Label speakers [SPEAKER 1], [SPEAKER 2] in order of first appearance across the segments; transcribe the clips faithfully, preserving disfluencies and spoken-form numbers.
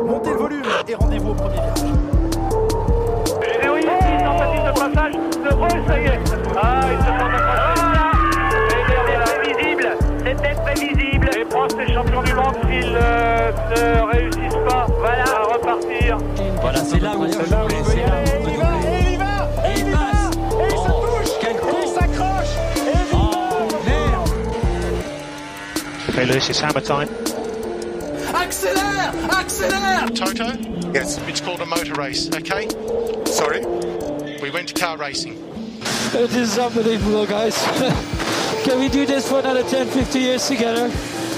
[SPEAKER 1] Montez le volume et rendez-vous au premier virage.
[SPEAKER 2] Et oui, une tentative de passage de Roll, ça y est. Ah, il se tente d'accrocher. C'était prévisible, c'était prévisible. Les Prost, les champions du monde, s'ils euh, ne réussissent pas, voilà, à repartir.
[SPEAKER 3] Voilà, c'est là où on peut doubler, c'est là où on peut doubler.
[SPEAKER 1] Et il y va, et il passe, et il se touche, et il s'accroche, et il
[SPEAKER 3] Oh, merde.
[SPEAKER 4] Okay, Lewis, it's hammer time.
[SPEAKER 1] accélère, accélère.
[SPEAKER 5] Toto? Yes. It's called a motor race, okay? Sorry? We went to car racing.
[SPEAKER 6] This is unbelievable, guys. Can we do this for another ten, fifty years together?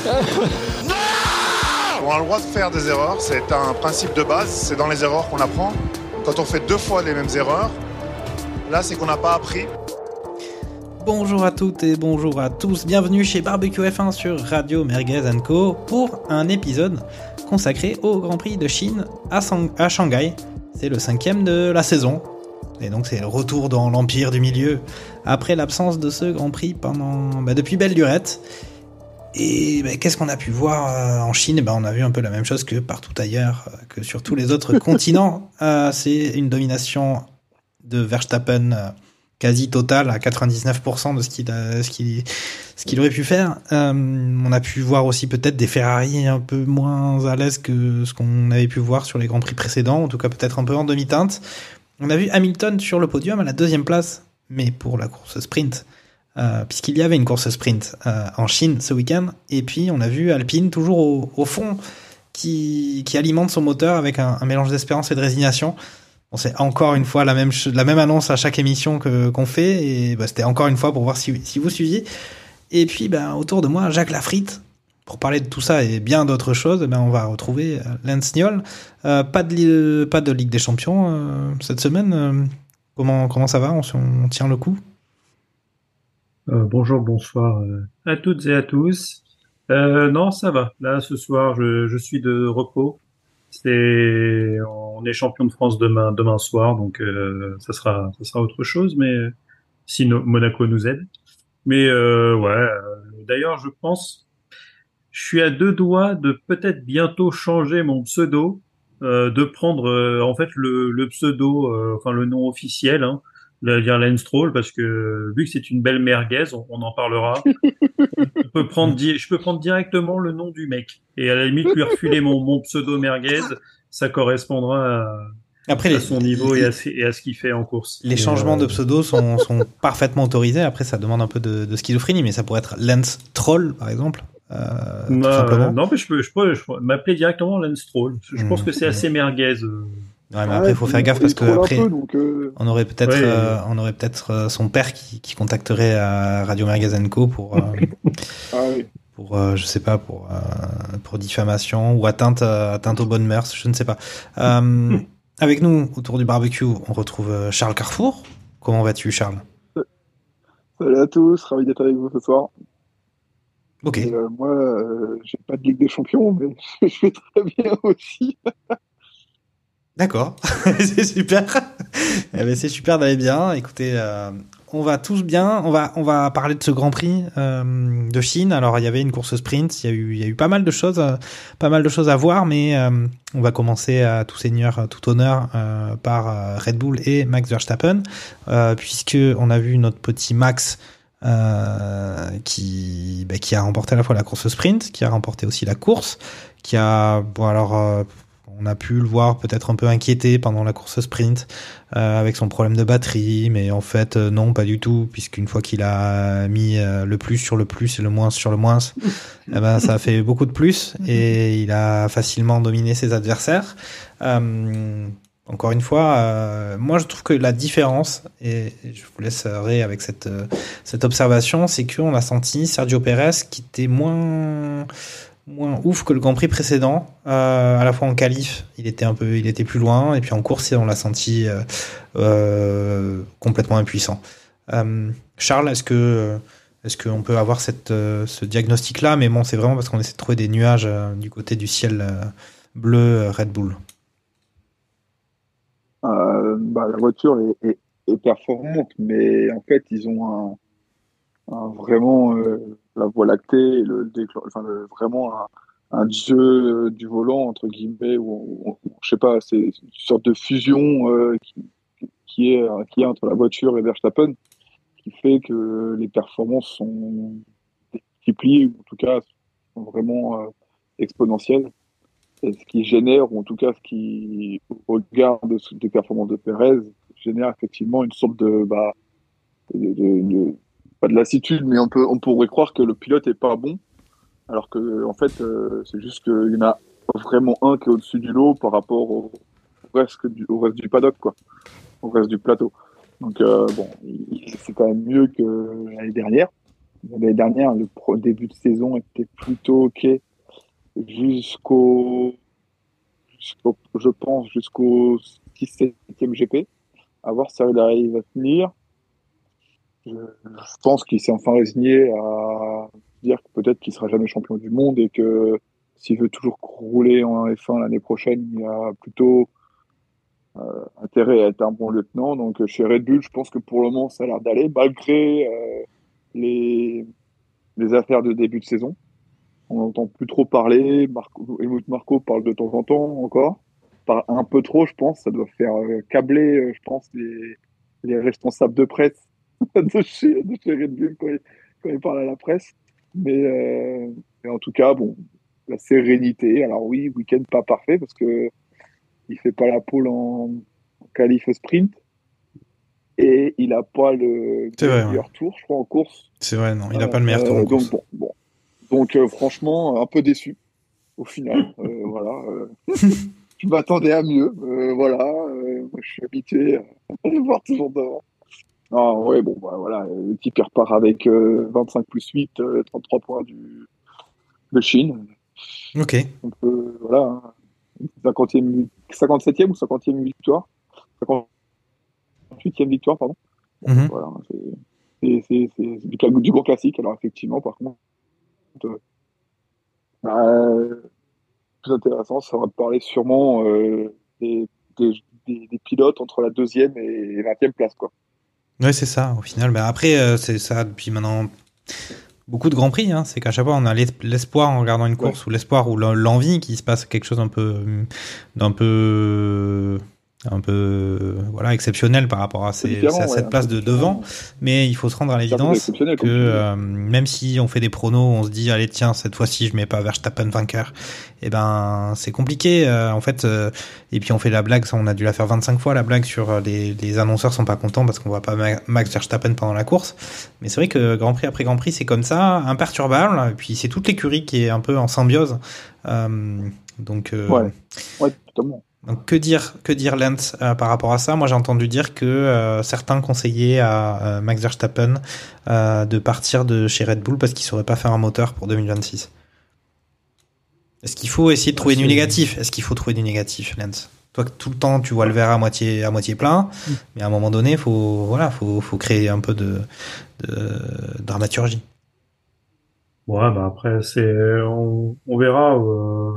[SPEAKER 7] On a le droit de faire des erreurs, c'est un principe de base, c'est dans les erreurs qu'on apprend. Quand on fait deux fois les mêmes erreurs, là c'est qu'on n'a pas appris.
[SPEAKER 8] Bonjour à toutes et bonjour à tous, bienvenue chez Barbecue F un sur Radio Merguez and Co pour un épisode consacré au Grand Prix de Chine à, Sang- à Shanghai. C'est le cinquième de la saison et donc c'est le retour dans l'Empire du Milieu après l'absence de ce Grand Prix pendant bah, depuis belle lurette. Et bah, qu'est-ce qu'on a pu voir euh, en Chine? Bah, on a vu un peu la même chose que partout ailleurs, euh, que sur tous les autres continents. Euh, c'est une domination de Verstappen euh, quasi totale à quatre-vingt-dix-neuf pour cent de ce qu'il, a, ce qu'il, ce qu'il aurait pu faire. Euh, on a pu voir aussi peut-être des Ferrari un peu moins à l'aise que ce qu'on avait pu voir sur les Grands Prix précédents, en tout cas peut-être un peu en demi-teinte. On a vu Hamilton sur le podium à la deuxième place, mais pour la course sprint. Euh, puisqu'il y avait une course sprint euh, en Chine ce week-end, et puis on a vu Alpine toujours au, au fond qui, qui alimente son moteur avec un, un mélange d'espérance et de résignation. Bon, c'est encore une fois la même, la même annonce à chaque émission que, qu'on fait, et bah, c'était encore une fois pour voir si, si vous suiviez. Et puis bah, autour de moi, Jacques Lafritte, pour parler de tout ça et bien d'autres choses. Bah, on va retrouver Lance Stroll. Euh, pas, de, pas de Ligue des Champions euh, cette semaine. Euh, comment, comment ça va? on, on tient le coup?
[SPEAKER 9] Euh, bonjour, bonsoir euh, à toutes et à tous. Euh, non, ça va. Là, ce soir, je, je suis de repos. C'est, on est champion de France demain, demain soir, donc euh, ça sera, ça sera autre chose. Mais si no- Monaco nous aide. Mais euh, ouais. euh, D'ailleurs, je pense, je suis à deux doigts de peut-être bientôt changer mon pseudo, euh, de prendre euh, en fait le, le pseudo, euh, enfin le nom officiel. Hein, de dire Lance Stroll, parce que vu que c'est une belle merguez, on, on en parlera. On peut prendre, di- je peux prendre directement le nom du mec et à la limite lui refiler mon, mon pseudo merguez, ça correspondra à,
[SPEAKER 8] Après,
[SPEAKER 9] à
[SPEAKER 8] les,
[SPEAKER 9] son niveau
[SPEAKER 8] les,
[SPEAKER 9] et, à, et à ce qu'il fait en course.
[SPEAKER 8] Les
[SPEAKER 9] et
[SPEAKER 8] changements
[SPEAKER 9] euh...
[SPEAKER 8] de pseudo sont, sont parfaitement autorisés. Après, ça demande un peu de, de schizophrénie, mais ça pourrait être Lance Troll, par exemple. Euh, tout
[SPEAKER 9] euh,
[SPEAKER 8] simplement.
[SPEAKER 9] Non, mais je peux, je peux, je peux m'appeler directement Lance Stroll. Je mmh, pense que c'est assez merguez. Euh...
[SPEAKER 8] Ouais, mais après, il faut faire gaffe parce que après,
[SPEAKER 10] peu, donc euh...
[SPEAKER 8] on aurait peut-être,
[SPEAKER 9] ouais,
[SPEAKER 8] euh, on aurait peut-être euh, son père qui, qui contacterait à Radio Merguez and Co pour, euh,
[SPEAKER 10] ah, oui.
[SPEAKER 8] pour, euh, je sais pas, pour, euh, pour diffamation ou atteinte, euh, atteinte aux bonnes mœurs, je ne sais pas. Euh, avec nous autour du barbecue, on retrouve Charles Carrefour. Comment vas-tu, Charles?
[SPEAKER 10] Salut à tous, ravi d'être avec vous ce soir.
[SPEAKER 8] Ok.
[SPEAKER 10] Et, euh, moi, euh, j'ai pas de Ligue des Champions, mais je fais très bien aussi.
[SPEAKER 8] D'accord, c'est super. Eh ben, c'est super d'aller bien. Écoutez, euh, on va tous bien. On va, on va parler de ce Grand Prix euh, de Chine. Alors, il y avait une course sprint. Il y a eu, il y a eu pas mal de choses, euh, pas mal de choses à voir. Mais euh, on va commencer à tout seigneur, tout honneur euh, par euh, Red Bull et Max Verstappen, euh, puisque on a vu notre petit Max euh, qui, bah, qui a remporté à la fois la course sprint, qui a remporté aussi la course, qui a, bon alors. Euh, On a pu le voir peut-être un peu inquiété pendant la course sprint euh, avec son problème de batterie, mais en fait euh, non, pas du tout, puisqu'une fois qu'il a mis euh, le plus sur le plus et le moins sur le moins, eh ben ça a fait beaucoup de plus et il a facilement dominé ses adversaires. Euh, encore une fois, euh, moi je trouve que la différence, et je vous laisserai avec cette euh, cette observation, c'est qu'on a senti Sergio Pérez qui était moins moins ouf que le Grand Prix précédent. Euh, à la fois en qualif, il était un peu, il était plus loin, et puis en course, on l'a senti euh, euh, complètement impuissant. Euh, Charles, est-ce que est-ce qu'on peut avoir cette euh, ce diagnostic-là? Mais bon, c'est vraiment parce qu'on essaie de trouver des nuages euh, du côté du ciel euh, bleu euh, Red Bull.
[SPEAKER 10] Euh, bah, la voiture est, est, est performante, mais en fait, ils ont un, un vraiment euh, la Voie lactée, le, déclen- enfin, le, vraiment un, un jeu du volant entre guillemets où on, on, je sais pas, c'est une sorte de fusion euh, qui, qui est qui est entre la voiture et Verstappen, qui fait que les performances sont multipliées ou en tout cas sont vraiment euh, exponentielles. Et ce qui génère, ou en tout cas ce qui, au regard de, des performances de Pérez, génère effectivement une sorte de, bah, de, de, de pas de lassitude, mais on peut, on pourrait croire que le pilote est pas bon, alors que en fait, euh, c'est juste qu'il y en a vraiment un qui est au-dessus du lot par rapport au, au reste du, au reste du paddock, quoi, au reste du plateau. Donc euh, bon, il, c'est quand même mieux que l'année dernière. L'année dernière, le pro, début de saison était plutôt ok. Jusqu'au, jusqu'au, je pense, jusqu'au six septième G P. À voir si ça arrive à tenir. Je, je pense qu'il s'est enfin résigné à dire que peut-être qu'il sera jamais champion du monde et que s'il veut toujours rouler en F un l'année prochaine, il a plutôt euh, intérêt à être un bon lieutenant. Donc chez Red Bull, je pense que pour le moment, ça a l'air d'aller, malgré euh, les, les affaires de début de saison. On n'entend plus trop parler. Marco, Helmut Marko parle de temps en temps encore. Par un peu trop, je pense. Ça doit faire euh, câbler, euh, je pense, les, les responsables de presse de, chez, de chez Red Bull quand ils, quand ils parlent à la presse. Mais, euh, mais en tout cas, bon, la sérénité. Alors oui, week-end pas parfait parce que il fait pas la pole en, en qualif sprint. Et il a pas le
[SPEAKER 8] C'est
[SPEAKER 10] meilleur
[SPEAKER 8] vrai, ouais.
[SPEAKER 10] tour, je crois, en course.
[SPEAKER 8] C'est vrai, non, il n'a euh, pas le meilleur tour en
[SPEAKER 10] euh,
[SPEAKER 8] course.
[SPEAKER 10] Donc, bon, bon. Donc euh, franchement, un peu déçu au final. Euh, voilà, euh, je m'attendais à mieux. Euh, voilà, euh, moi, je suis habitué à le voir toujours devant. Ah ouais, bon, bah, voilà, le type il repart avec euh, vingt-cinq plus huit, euh, trente-trois points du, de Chine.
[SPEAKER 8] Ok.
[SPEAKER 10] Donc euh, voilà, hein, cinquantième, cinquante-septième ou cinquantième victoire, cinquante-huitième victoire, pardon. Bon, mm-hmm. Voilà, c'est, c'est, c'est, c'est, c'est du, du gros classique. Alors effectivement, par contre. Euh, plus intéressant, ça va parler sûrement euh, des, des, des, des pilotes entre la deuxième et vingtième place, quoi.
[SPEAKER 8] Ouais, c'est ça, au final. Bah, après, euh, c'est ça depuis maintenant beaucoup de grands prix. Hein. C'est qu'à chaque fois, on a l'espoir en regardant une course, ouais. ou l'espoir ou l'envie qu'il se passe quelque chose un peu, d'un peu, un peu, voilà, exceptionnel par rapport à, ces, à cette ouais, place de devant. Mais il faut se rendre à l'évidence que euh, même si on fait des pronos, on se dit, allez, tiens, cette fois-ci, je mets pas Verstappen vainqueur. Et ben, c'est compliqué, euh, en fait. Euh, et puis, on fait la blague, ça, on a dû la faire vingt-cinq fois, la blague sur les, les annonceurs sont pas contents parce qu'on voit pas Max Verstappen pendant la course. Mais c'est vrai que Grand Prix après Grand Prix, c'est comme ça, imperturbable. Et puis, c'est toute l'écurie qui est un peu en symbiose. Euh, donc, euh,
[SPEAKER 10] ouais, ouais, totalement.
[SPEAKER 8] Donc que dire, que dire Lance euh, par rapport à ça? Moi j'ai entendu dire que euh, certains conseillaient à euh, Max Verstappen euh, de partir de chez Red Bull parce qu'il ne saurait pas faire un moteur pour deux mille vingt-six. Est-ce qu'il faut essayer de trouver ah, du négatif? Est-ce qu'il faut trouver du négatif, Lance? Toi tout le temps tu vois le verre à moitié à moitié plein, mmh. mais à un moment donné faut voilà faut faut créer un peu de, de dramaturgie.
[SPEAKER 9] Ouais bah après c'est on, on verra. Euh...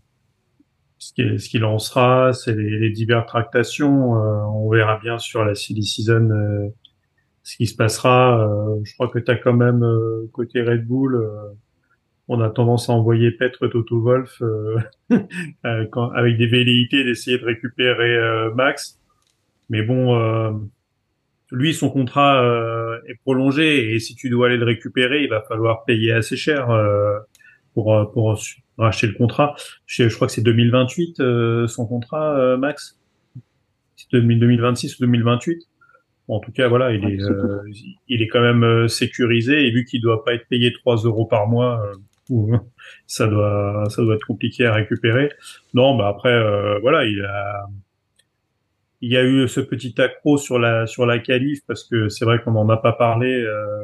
[SPEAKER 9] Ce qui, ce qu'il en sera, c'est les, les diverses tractations. Euh, on verra bien sur la silly season euh, ce qui se passera. Euh, je crois que tu as quand même, euh, côté Red Bull, euh, on a tendance à envoyer Petre Toto Wolff euh, euh, quand, avec des velléités d'essayer de récupérer euh, Max. Mais bon, euh, lui, son contrat euh, est prolongé et si tu dois aller le récupérer, il va falloir payer assez cher euh, pour pour racheter le contrat. Je, je crois que c'est deux mille vingt-huit euh, son contrat, euh, Max. C'est deux mille vingt-six ou deux mille vingt-huit. Bon, en tout cas, voilà, il est, euh, il est quand même euh, sécurisé et vu qu'il doit pas être payé trois euros par mois, euh, ou, ça doit, ça doit être compliqué à récupérer. Non, bah après, euh, voilà, il a, il y a eu ce petit accro sur la, sur la qualif parce que c'est vrai qu'on n'en a pas parlé. Euh,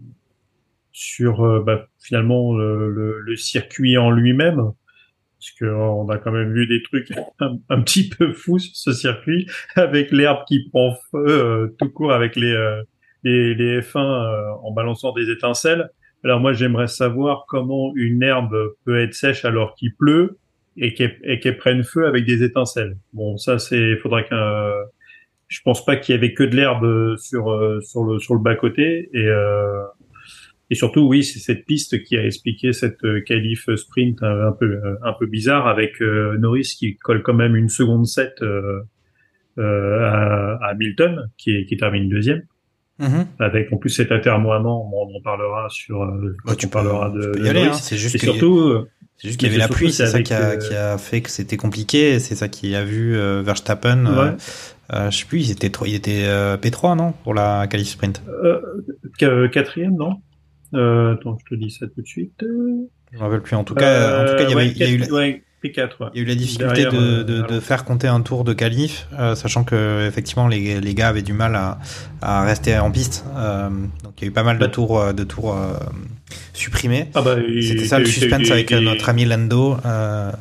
[SPEAKER 9] sur euh, bah, finalement le, le, le circuit en lui-même, parce que on a quand même vu des trucs un, un petit peu fous sur ce circuit, avec l'herbe qui prend feu euh, tout court, avec les euh, les, les F un euh, en balançant des étincelles. Alors moi j'aimerais savoir comment une herbe peut être sèche alors qu'il pleut et qu'elle, et qu'elle prenne feu avec des étincelles. Bon ça c'est, faudrait qu'un, euh, je pense pas qu'il y avait que de l'herbe sur euh, sur le sur le bas côté et euh, Et surtout, oui, c'est cette piste qui a expliqué cette euh, qualif sprint un, un peu euh, un peu bizarre avec euh, Norris qui colle quand même une seconde sept euh, euh, à, à Hamilton qui, qui termine deuxième. Mm-hmm. Avec en plus cet atermoiement, on en parlera sur. Euh,
[SPEAKER 8] bah, tu
[SPEAKER 9] on parlera
[SPEAKER 8] peux,
[SPEAKER 9] de,
[SPEAKER 8] tu peux
[SPEAKER 9] de
[SPEAKER 8] y aller,
[SPEAKER 9] Norris.
[SPEAKER 8] hein, c'est juste
[SPEAKER 9] et
[SPEAKER 8] que
[SPEAKER 9] surtout.
[SPEAKER 8] Y a... C'est juste qu'il y avait la pluie, c'est ça qui a,
[SPEAKER 9] euh...
[SPEAKER 8] qui a fait que c'était compliqué, c'est ça qui a vu euh, Verstappen, ouais. euh, euh, je sais plus, il était, il était euh, P trois, non, pour la qualif sprint
[SPEAKER 9] euh, Quatrième, non euh, Attends, je te dis ça tout de suite.
[SPEAKER 8] Je me rappelle plus, en tout cas, euh, en tout cas il y avait,
[SPEAKER 9] ouais,
[SPEAKER 8] il y a eu la...
[SPEAKER 9] ouais, P quatre, ouais.
[SPEAKER 8] Il y a eu la difficulté Derrière, de, de, euh, de faire compter un tour de qualif, euh, sachant que effectivement les, les gars avaient du mal à, à rester en piste. Euh, donc il y a eu pas mal de tours, de tours euh, supprimés.
[SPEAKER 9] Ah bah,
[SPEAKER 8] C'était ça le suspense des, avec des, notre ami Lando. Euh...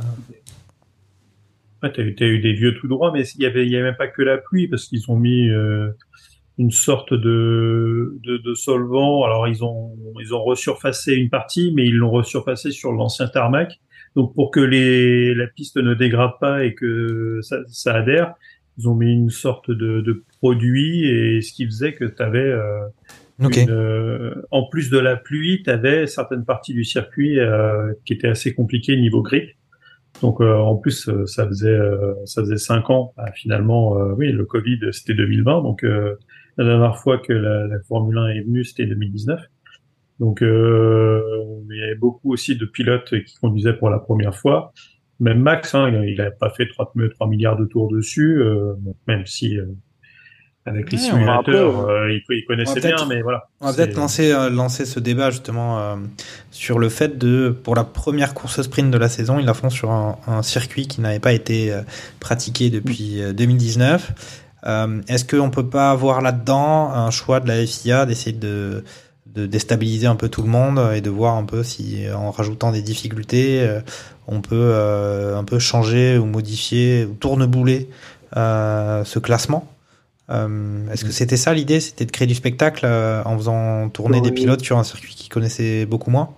[SPEAKER 9] Ouais, t'as eu, t'as eu des vieux tout droits, mais il y avait, il y avait même pas que la pluie parce qu'ils ont mis euh, une sorte de, de, de solvant. Alors ils ont, ils ont resurfacé une partie, mais ils l'ont resurfacé sur l'ancien tarmac. Donc pour que les, la piste ne dégrade pas et que ça, ça adhère, ils ont mis une sorte de, de produit et ce qui faisait que tu avais, euh,
[SPEAKER 8] okay.
[SPEAKER 9] euh, en plus de la pluie, tu avais certaines parties du circuit euh, qui étaient assez compliquées niveau grip. Donc euh, en plus ça faisait euh, ça faisait cinq ans. Bah, finalement, euh, oui, le Covid c'était deux mille vingt, donc euh, la dernière fois que la, la Formule un est venue c'était deux mille dix-neuf. Donc, euh, il y avait beaucoup aussi de pilotes qui conduisaient pour la première fois. Même Max, hein, il n'avait pas fait trois milliards de tours dessus, euh, même si euh, avec les ouais, simulateurs, euh, il, il connaissait bien, mais voilà.
[SPEAKER 8] On va peut-être lancer, euh, lancer ce débat justement euh, sur le fait de, pour la première course sprint de la saison, ils la font sur un, un circuit qui n'avait pas été euh, pratiqué depuis euh, deux mille dix-neuf. Euh, est-ce qu'on peut pas avoir là-dedans un choix de la F I A d'essayer de de déstabiliser un peu tout le monde et de voir un peu si en rajoutant des difficultés euh, on peut euh, un peu changer ou modifier ou tournebouler euh, ce classement. Euh, est-ce que c'était ça l'idée, c'était de créer du spectacle euh, en faisant tourner
[SPEAKER 10] oui.
[SPEAKER 8] des pilotes sur un circuit qu'ils connaissaient beaucoup moins?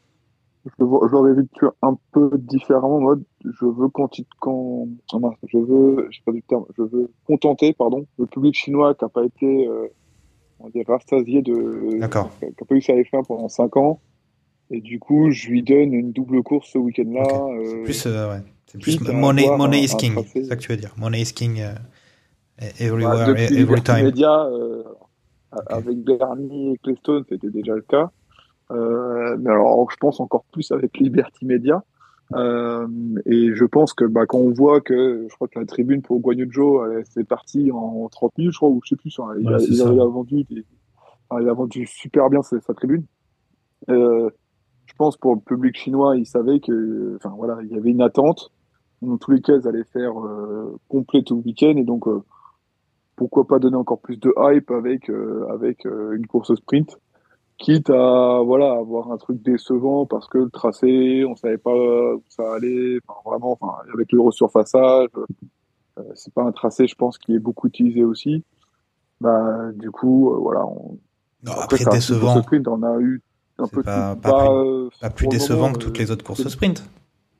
[SPEAKER 10] Je l'aurais vécu un peu différemment en mode je veux quand, quand oh je veux j'ai pas du terme je veux contenter pardon le public chinois qui a pas été euh, on dirait rassasié de
[SPEAKER 8] D'accord.
[SPEAKER 10] qui n'a pas eu sa F un pendant cinq ans et du coup je lui donne une double course ce week-end-là.
[SPEAKER 8] Okay.
[SPEAKER 10] Euh,
[SPEAKER 8] c'est plus euh, ouais. c'est plus money money is king, c'est ça que tu veux dire, money is king euh, everywhere,
[SPEAKER 10] bah,
[SPEAKER 8] every time.
[SPEAKER 10] Média, euh, okay. Avec Bernie et Clestone c'était déjà le cas. Euh, mais alors, je pense encore plus avec Liberty Media. Euh, et je pense que bah, quand on voit que je crois que la tribune pour Guanyu Zhou, c'est parti en trente minutes, je crois, ou je sais plus. Hein, il, ouais, a, il, a, il a vendu, des, enfin, il a vendu super bien sa, sa tribune. Euh, je pense pour le public chinois, il savait que, enfin voilà, il y avait une attente. Dans tous les cas, ils allaient faire euh, complet tout le week-end, et donc euh, pourquoi pas donner encore plus de hype avec euh, avec euh, une course sprint. Quitte à voilà avoir un truc décevant parce que le tracé on savait pas où ça allait, enfin vraiment, enfin avec le resurfaçage, euh, c'est pas un tracé je pense qui est beaucoup utilisé aussi. Bah du coup euh, voilà. On...
[SPEAKER 8] Non, après, après décevant.
[SPEAKER 10] Sprint, on a eu un
[SPEAKER 8] c'est
[SPEAKER 10] peu
[SPEAKER 8] pas,
[SPEAKER 10] de...
[SPEAKER 8] pas,
[SPEAKER 10] pas,
[SPEAKER 8] plus,
[SPEAKER 10] euh,
[SPEAKER 8] pas plus décevant moment, que toutes les autres courses
[SPEAKER 10] c'est...
[SPEAKER 8] sprint.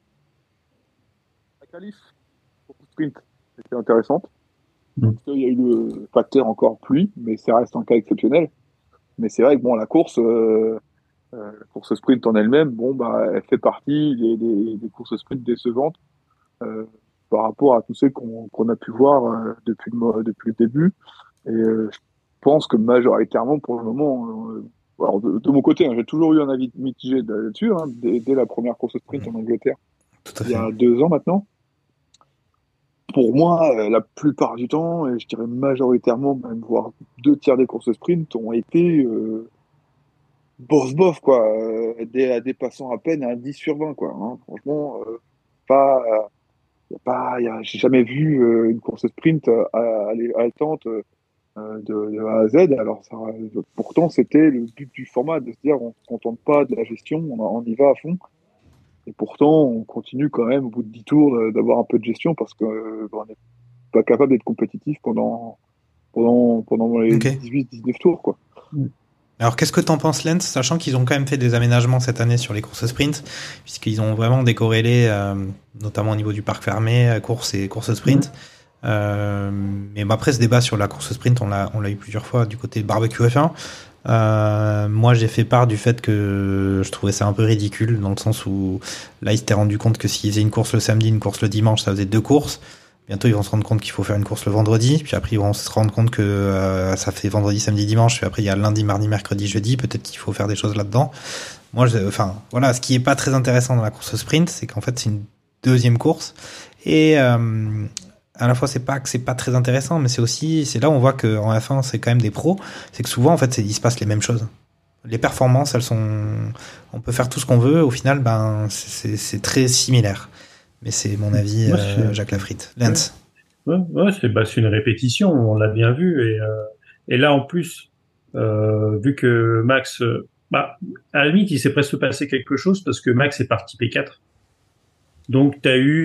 [SPEAKER 10] La qualif course sprint c'était intéressante. Mm. Parce qu'il y a eu le facteur encore pluie, mais ça reste un cas exceptionnel. Mais c'est vrai que bon, la course, euh, euh, la course sprint en elle-même, bon bah, elle fait partie des, des, des courses sprint décevantes euh, par rapport à tous ceux qu'on, qu'on a pu voir euh, depuis le depuis le début. Et euh, je pense que majoritairement, pour le moment, euh, alors de, de mon côté, hein, j'ai toujours eu un avis mitigé là-dessus, hein, dès, dès la première course sprint mmh. en Angleterre, il y a deux ans maintenant. Pour moi, euh, la plupart du temps, et je dirais majoritairement, même voire deux tiers des courses sprint ont été euh, bof-bof, quoi, euh, des, dépassant à peine un dix sur vingt, quoi. Hein. Franchement, euh, pas, euh, y a pas, y a, j'ai jamais vu euh, une course sprint haletante euh, de, de A à Z. Alors, ça, pourtant, c'était le but du format, de se dire, on se contente pas de la gestion, on, on y va à fond. Et pourtant, on continue quand même, au bout de dix tours, d'avoir un peu de gestion parce qu'on euh, n'est pas capable d'être compétitif pendant, pendant, pendant les okay. dix-huit dix-neuf tours, quoi.
[SPEAKER 8] Alors, qu'est-ce que t'en penses, Lens, sachant qu'ils ont quand même fait des aménagements cette année sur les courses sprint, puisqu'ils ont vraiment décorrélé, euh, notamment au niveau du parc fermé, course et course sprint. Mmh. Euh, mais après, ce débat sur la course sprint, on l'a, on l'a eu plusieurs fois du côté de Barbecue F un. Euh, moi, j'ai fait part du fait que je trouvais ça un peu ridicule, dans le sens où là, ils s'étaient rendu compte que s'ils faisaient une course le samedi, une course le dimanche, ça faisait deux courses. Bientôt, ils vont se rendre compte qu'il faut faire une course le vendredi, puis après, ils vont se rendre compte que euh, ça fait vendredi, samedi, dimanche, puis après, il y a lundi, mardi, mercredi, jeudi. Peut-être qu'il faut faire des choses là-dedans. Moi, je, enfin, voilà, ce qui est pas très intéressant dans la course sprint, c'est qu'en fait, c'est une deuxième course. Et euh, à la fois, c'est pas que c'est pas très intéressant, mais c'est aussi, c'est là où on voit qu'en F un, c'est quand même des pros. C'est que souvent, en fait, c'est, il se passe les mêmes choses. Les performances, elles sont, on peut faire tout ce qu'on veut. Au final, ben, c'est, c'est, c'est très similaire. Mais c'est mon avis, ouais, euh, Jacques Lafritte. Lens.
[SPEAKER 9] Ouais, ouais, c'est, bah, c'est une répétition, on l'a bien vu. Et, euh, et là, en plus, euh, vu que Max, euh, bah, à la limite, il s'est presque passé quelque chose parce que Max est parti P quatre. Donc, t'as eu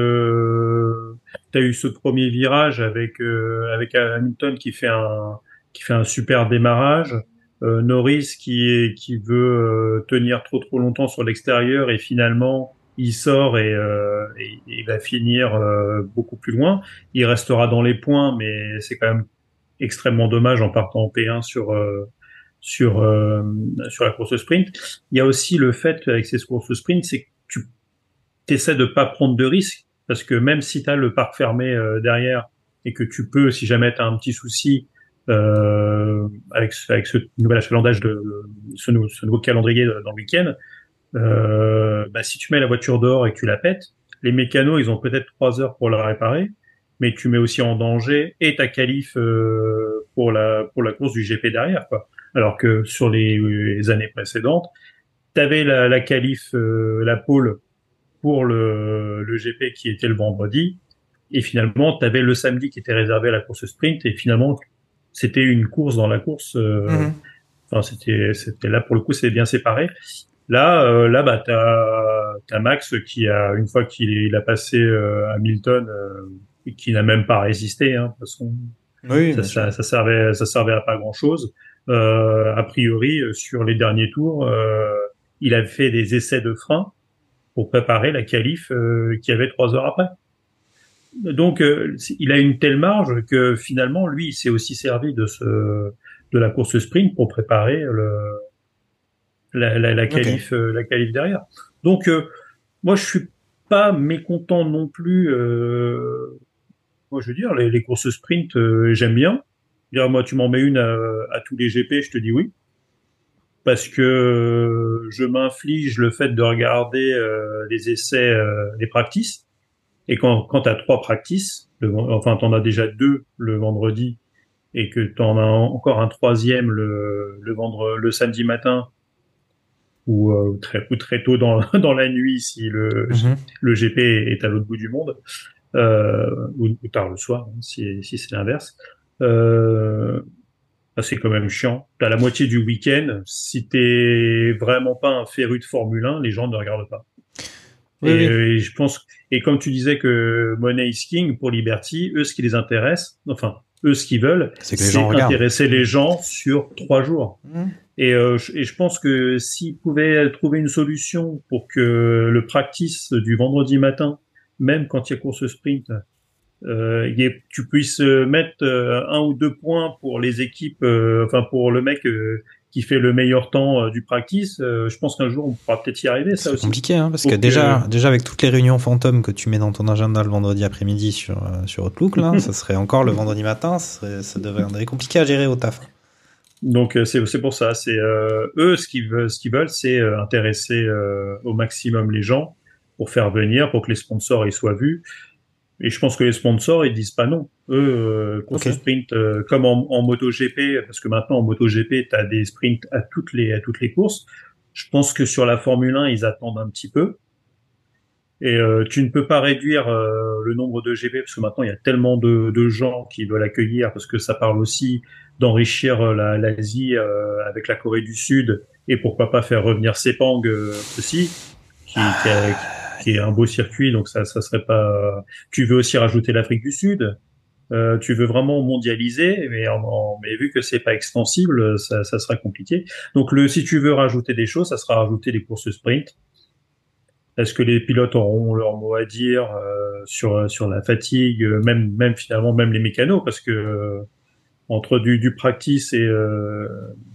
[SPEAKER 9] ce, t'as eu ce premier virage avec, euh, avec Hamilton qui fait un, qui fait un super démarrage. Euh, Norris qui est, qui veut euh, tenir trop trop longtemps sur l'extérieur et finalement, il sort et, euh, et, et il va finir euh, beaucoup plus loin. Il restera dans les points, mais c'est quand même extrêmement dommage en partant en P un sur euh, sur euh, sur la course sprint. Il y a aussi le fait avec ces courses sprint, c'est que tu essaies de pas prendre de risques parce que même si tu as le parc fermé euh, derrière et que tu peux, si jamais tu as un petit souci euh, avec avec ce nouvel achalandage de ce, nou- ce nouveau calendrier dans le week-end. Euh, bah, si tu mets la voiture dehors et que tu la pètes, les mécanos, ils ont peut-être trois heures pour la réparer, mais tu mets aussi en danger et ta qualif euh, pour la pour la course du G P derrière, quoi. Alors que sur les, les années précédentes, t'avais la, la qualif, euh, la pole pour le, le G P qui était le vendredi, et finalement t'avais le samedi qui était réservé à la course sprint, et finalement c'était une course dans la course. Euh, mmh. Enfin, c'était c'était là pour le coup, c'est bien séparé. Là, euh, là, bah, t'as, t'as Max qui a, une fois qu'il il a passé euh, Hamilton, euh, et qui n'a même pas résisté, hein, de toute façon.
[SPEAKER 8] Oui,
[SPEAKER 9] ça, ça, ça servait, ça servait à pas grand chose. Euh, a priori, sur les derniers tours, euh, il a fait des essais de frein pour préparer la qualif euh, qu'il y avait trois heures après. Donc, euh, il a une telle marge que finalement, lui, il s'est aussi servi de ce, de la course sprint pour préparer le, la, la, la qualif, okay. euh, la qualif derrière. Donc, euh, moi, je suis pas mécontent non plus. Euh, moi, je veux dire, les, les courses sprint, euh, j'aime bien. Dire, moi, tu m'en mets une à, à tous les G P, je te dis oui, parce que euh, je m'inflige le fait de regarder euh, les essais, euh, les practices. Et quand, quand t'as trois practices, le, enfin, t'en as déjà deux le vendredi, et que t'en as encore un troisième le, le vendredi, le samedi matin. Ou, euh, très, ou très tôt dans, dans la nuit si le, mm-hmm. le G P est à l'autre bout du monde, euh, ou, ou tard le soir, hein, si, si c'est l'inverse. Euh, bah, c'est quand même chiant. T'as la moitié du week-end. Si t'es vraiment pas un féru de Formule un, les gens ne regardent pas. Oui, et, oui. et je pense, et comme tu disais que Money is King pour Liberty, eux, ce qui les intéresse, enfin, eux, ce qu'ils veulent, c'est, que les c'est gens intéresser regardent. les gens sur trois jours. Mmh. Et, euh, et je pense que s'ils pouvaient trouver une solution pour que le practice du vendredi matin, même quand il y a course sprint, euh, y ait, tu puisses mettre euh, un ou deux points pour les équipes, euh, enfin pour le mec euh, qui fait le meilleur temps euh, du practice, euh, je pense qu'un jour on pourra peut-être y arriver. Ça
[SPEAKER 8] c'est
[SPEAKER 9] aussi.
[SPEAKER 8] compliqué, hein, parce donc, que déjà, euh... déjà avec toutes les réunions fantômes que tu mets dans ton agenda le vendredi après-midi sur euh, sur Outlook, là, ça serait encore le vendredi matin, ça, serait, ça deviendrait compliqué à gérer au taf.
[SPEAKER 9] Donc c'est c'est pour ça, c'est euh, eux ce qu'ils veulent, ce qu'ils veulent, c'est euh, intéresser euh, au maximum les gens pour faire venir, pour que les sponsors ils soient vus. Et je pense que les sponsors ils disent pas non. Eux, euh, course okay. sprint euh, comme en, en MotoGP, parce que maintenant en MotoGP t'as des sprints à toutes les à toutes les courses. Je pense que sur la Formule un ils attendent un petit peu. Et euh, tu ne peux pas réduire euh, le nombre de G P parce que maintenant il y a tellement de, de gens qui veulent accueillir, parce que ça parle aussi d'enrichir euh, la, l'Asie euh, avec la Corée du Sud, et pourquoi pas faire revenir Sepang euh, aussi, qui, qui, a, qui est un beau circuit, donc ça ça serait pas. Tu veux aussi rajouter l'Afrique du Sud, euh, tu veux vraiment mondialiser, mais en, en, mais vu que c'est pas extensible, ça ça sera compliqué. Donc le si tu veux rajouter des choses, ça sera rajouter des courses sprint. Est-ce que les pilotes auront leur mot à dire euh, sur sur la fatigue, même même finalement même les mécanos, parce que euh, entre du du practice et euh,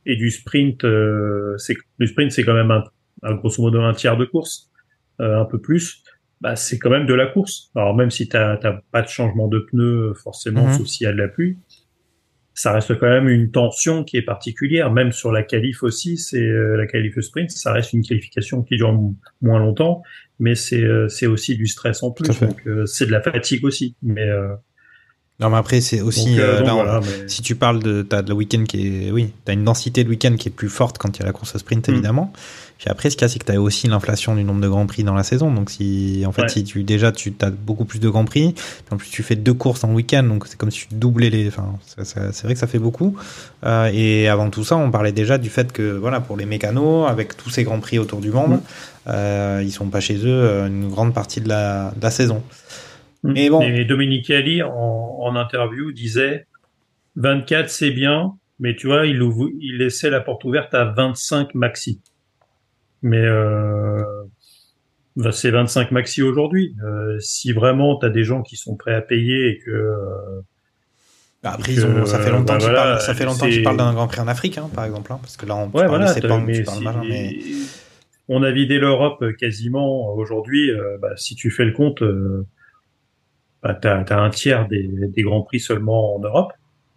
[SPEAKER 9] et du sprint, euh, c'est le sprint, c'est quand même un, un grosso modo un tiers de course, euh, un peu plus. Bah, c'est quand même de la course. Alors même si t'as t'as pas de changement de pneus forcément,
[SPEAKER 8] Mhm.
[SPEAKER 9] sauf s'il y a de la pluie, ça reste quand même une tension qui est particulière. Même sur la qualif aussi, c'est euh, la qualif sprint, ça reste une qualification qui dure m- moins longtemps, mais c'est euh, c'est aussi du stress en
[SPEAKER 8] Tout
[SPEAKER 9] plus,
[SPEAKER 8] à fait.
[SPEAKER 9] donc euh, c'est de la fatigue aussi. Mais euh,
[SPEAKER 8] Non, mais après, c'est aussi,
[SPEAKER 9] donc, euh,
[SPEAKER 8] euh,
[SPEAKER 9] donc
[SPEAKER 8] là, on-
[SPEAKER 9] voilà. Mais...
[SPEAKER 8] si tu parles de, t'as de le week-end qui est, oui, t'as une densité de week-end qui est plus forte quand il y a la course sprint,
[SPEAKER 9] Mm.
[SPEAKER 8] évidemment. Puis après, ce qu'il y a, c'est que t'as aussi l'inflation du nombre de grands prix dans la saison. Donc, si, en fait,
[SPEAKER 9] Ouais.
[SPEAKER 8] si tu, déjà, tu as beaucoup plus de grands prix, puis en plus, tu fais deux courses en week-end, donc c'est comme si tu doublais les, enfin, c'est, c'est, c'est vrai que ça fait beaucoup. Euh, et avant tout ça, on parlait déjà du fait que, voilà, pour les mécanos, avec tous ces grands prix autour du monde,
[SPEAKER 9] Mm.
[SPEAKER 8] euh, ils sont pas chez eux euh, une grande partie de la, de la saison. Mais
[SPEAKER 9] Mm.
[SPEAKER 8] bon.
[SPEAKER 9] Et Domenicali, en, en interview, disait vingt-quatre, c'est bien, mais tu vois, il, ouvre, il laissait la porte ouverte à vingt-cinq maxi. Mais euh, bah, c'est vingt-cinq maxi aujourd'hui. Euh, si vraiment tu as des gens qui sont prêts à payer et que... Euh,
[SPEAKER 8] Bah, après,
[SPEAKER 9] et
[SPEAKER 8] ils
[SPEAKER 9] que,
[SPEAKER 8] ont, ça fait longtemps
[SPEAKER 9] bah,
[SPEAKER 8] qu'ils
[SPEAKER 9] voilà,
[SPEAKER 8] parlent, ça fait longtemps qu'ils
[SPEAKER 9] c'est-
[SPEAKER 8] parlent d'un Grand Prix en Afrique, hein, par exemple, hein, parce que là, on tu
[SPEAKER 9] Ouais,
[SPEAKER 8] parle
[SPEAKER 9] voilà,
[SPEAKER 8] de
[SPEAKER 9] t'as-
[SPEAKER 8] Sepang,
[SPEAKER 9] mais
[SPEAKER 8] tu parles
[SPEAKER 9] si-
[SPEAKER 8] machin, mais
[SPEAKER 9] on a vidé l'Europe quasiment aujourd'hui. Euh, bah, si tu fais le compte, euh, bah, t'as, t'as un tiers des, des grands prix seulement en Europe.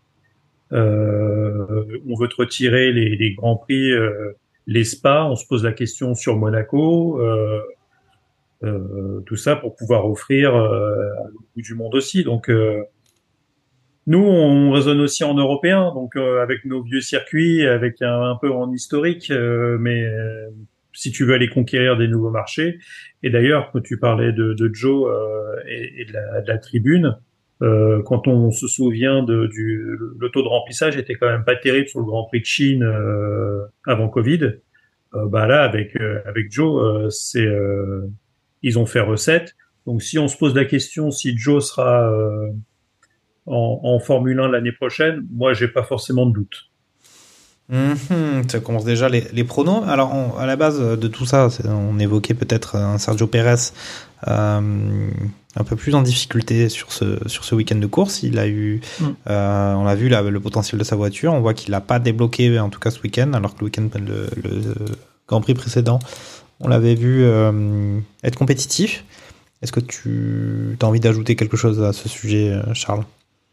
[SPEAKER 9] Euh, on veut te retirer les, les grands prix, euh, les spas. On se pose la question sur Monaco, euh, euh, tout ça pour pouvoir offrir euh, à l'autre bout du monde aussi. Donc euh, nous, on raisonne aussi en européen, donc euh, avec nos vieux circuits, avec un, un peu en historique, euh, mais euh, si tu veux aller conquérir des nouveaux marchés. Et d'ailleurs, quand tu parlais de, de Joe euh, et, et de, la, de la tribune, euh, quand on se souvient de, du le taux de remplissage était quand même pas terrible sur le Grand Prix de Chine euh, avant Covid. Euh, bah là, avec euh, avec Joe, euh, c'est euh, ils ont fait recette. Donc si on se pose la question si Joe sera euh, en, en Formule un l'année prochaine, moi, j'ai pas forcément de doute.
[SPEAKER 8] Mhm, ça commence déjà les, les pronos. Alors, on- à la base de tout ça, c'est- on évoquait peut-être un Sergio Pérez euh, un peu plus en difficulté sur ce, sur ce week-end de course. Il a eu,
[SPEAKER 9] Mm.
[SPEAKER 8] euh, on l'a vu, là, le potentiel de sa voiture. On voit qu'il n'a pas débloqué, en tout cas ce week-end, alors que le week-end, le, le Grand Prix précédent, on l'avait vu euh, être compétitif. Est-ce que tu as envie d'ajouter quelque chose à ce sujet, Charles ?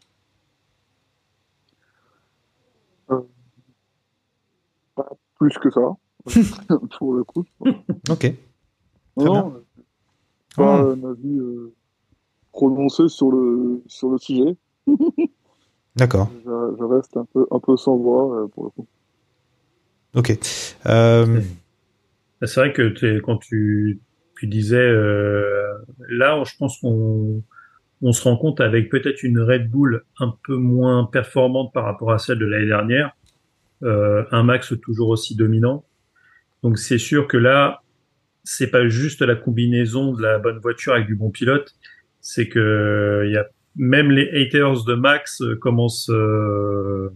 [SPEAKER 10] Pas plus que ça, pour le coup.
[SPEAKER 8] Ok. Très
[SPEAKER 10] Non,
[SPEAKER 8] bien.
[SPEAKER 10] non, pas
[SPEAKER 8] Oh.
[SPEAKER 10] un avis euh, prononcé sur le, sur le sujet.
[SPEAKER 8] D'accord.
[SPEAKER 10] Je, je reste un peu, un peu sans voix euh, pour le coup.
[SPEAKER 8] Ok. Euh,
[SPEAKER 9] C'est vrai que t'es- quand tu, tu disais, euh, là, je pense qu'on on se rend compte avec peut-être une Red Bull un peu moins performante par rapport à celle de l'année dernière, euh, un Max toujours aussi dominant. Donc c'est sûr que là, c'est pas juste la combinaison de la bonne voiture avec du bon pilote, c'est que il y a même les haters de Max euh, commencent euh,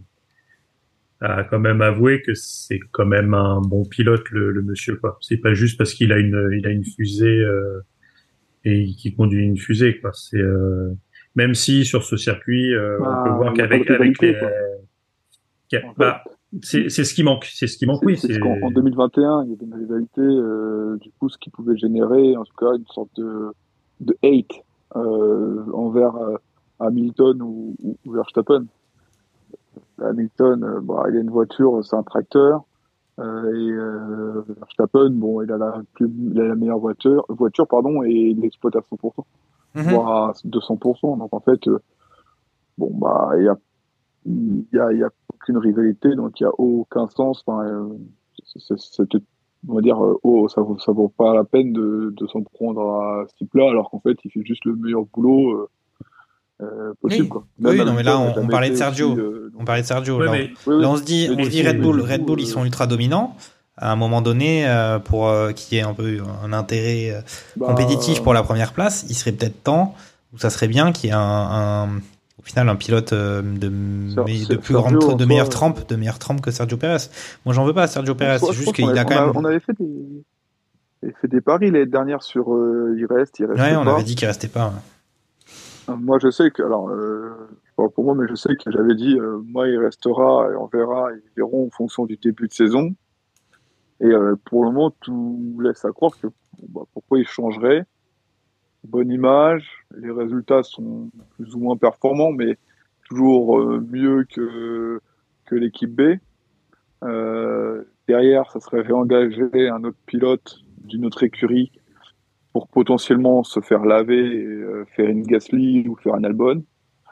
[SPEAKER 9] à quand même avouer que c'est quand même un bon pilote le, le monsieur quoi. C'est pas juste parce qu'il a une il a une fusée euh, et qu'il conduit une fusée quoi. C'est euh, même si sur ce circuit euh,
[SPEAKER 10] Bah,
[SPEAKER 9] on peut voir
[SPEAKER 10] il y a
[SPEAKER 9] qu'avec
[SPEAKER 10] pas de
[SPEAKER 9] avec
[SPEAKER 10] rivalité,
[SPEAKER 9] les
[SPEAKER 10] quoi.
[SPEAKER 9] qu'à-
[SPEAKER 10] En fait,
[SPEAKER 9] bah c'est c'est ce qui manque, c'est ce qui manque oui,
[SPEAKER 10] c'est
[SPEAKER 9] c'est
[SPEAKER 10] ce qu'en en deux mille vingt et un, il y avait une rivalité, euh, du coup, ce qui pouvait générer, en tout cas, une sorte de, de hate euh, envers euh, Hamilton ou, ou, ou Verstappen. Hamilton, euh, bah, il a une voiture, c'est un tracteur, euh, et euh, Verstappen, bon, il a la plus, il a la meilleure voiture, voiture, pardon, et il l'exploite à cent pour cent,
[SPEAKER 8] mhm.
[SPEAKER 10] voire à deux cents pour cent. Donc en fait, euh, bon, bah, il y a, il y a, il y a aucune rivalité, donc il y a aucun sens. Enfin, euh, c'est- c'est- c'était, on va dire, euh, oh, ça vaut, ça vaut pas la peine de, de s'en prendre à ce type-là, alors qu'en fait, il fait juste le meilleur boulot euh, euh, possible,
[SPEAKER 8] Oui.
[SPEAKER 10] quoi.
[SPEAKER 8] Oui, non, mais là,
[SPEAKER 10] Hamilton
[SPEAKER 8] on-
[SPEAKER 10] n'a
[SPEAKER 8] on
[SPEAKER 10] jamais
[SPEAKER 8] parlait de
[SPEAKER 10] été
[SPEAKER 8] Sergio.
[SPEAKER 10] aussi, euh,
[SPEAKER 8] On parlait de Sergio.
[SPEAKER 9] Ouais,
[SPEAKER 8] là,
[SPEAKER 9] mais
[SPEAKER 10] oui, oui.
[SPEAKER 8] là, on se dit,
[SPEAKER 10] Mais
[SPEAKER 8] on se
[SPEAKER 10] du
[SPEAKER 8] dit
[SPEAKER 10] coup,
[SPEAKER 8] Red Bull,
[SPEAKER 10] du
[SPEAKER 8] Red
[SPEAKER 10] coup,
[SPEAKER 8] Bull, ils
[SPEAKER 10] euh,
[SPEAKER 8] sont ultra dominants. À un moment donné, euh, pour euh, qu'il y ait un peu un intérêt euh,
[SPEAKER 10] bah,
[SPEAKER 8] compétitif pour la première place, il serait peut-être temps, ou ça serait bien qu'il y ait un, un au final un pilote euh, de,
[SPEAKER 10] Ser-
[SPEAKER 8] mais de
[SPEAKER 10] Ser-
[SPEAKER 8] plus
[SPEAKER 10] Sergio,
[SPEAKER 8] grande, de
[SPEAKER 10] en
[SPEAKER 8] meilleure
[SPEAKER 10] soi,
[SPEAKER 8] trempe, de meilleure trempe que Sergio Pérez. Moi, j'en veux pas à Sergio Pérez,
[SPEAKER 10] je
[SPEAKER 8] c'est
[SPEAKER 10] pense
[SPEAKER 8] juste
[SPEAKER 10] qu'on
[SPEAKER 8] qu'il
[SPEAKER 10] avait,
[SPEAKER 8] a
[SPEAKER 10] on
[SPEAKER 8] quand
[SPEAKER 10] a-
[SPEAKER 8] même.
[SPEAKER 10] on avait fait des, on avait fait des paris l'année dernière sur euh, il reste, il reste
[SPEAKER 8] Ouais, on
[SPEAKER 10] pas.
[SPEAKER 8] avait dit qu'il restait pas.
[SPEAKER 10] Moi, je sais que, alors, euh, pas pour moi, mais je sais que j'avais dit, euh, moi, il restera et on verra, ils verront en fonction du début de saison. Et euh, pour le moment, tout laisse à croire que bon, bah, pourquoi il changerait. Bonne image, les résultats sont plus ou moins performants, mais toujours euh, mieux que, que l'équipe B. Euh, derrière, ça serait réengager un autre pilote d'une autre écurie pour potentiellement se faire laver et euh, faire une Gasly ou faire un Albon.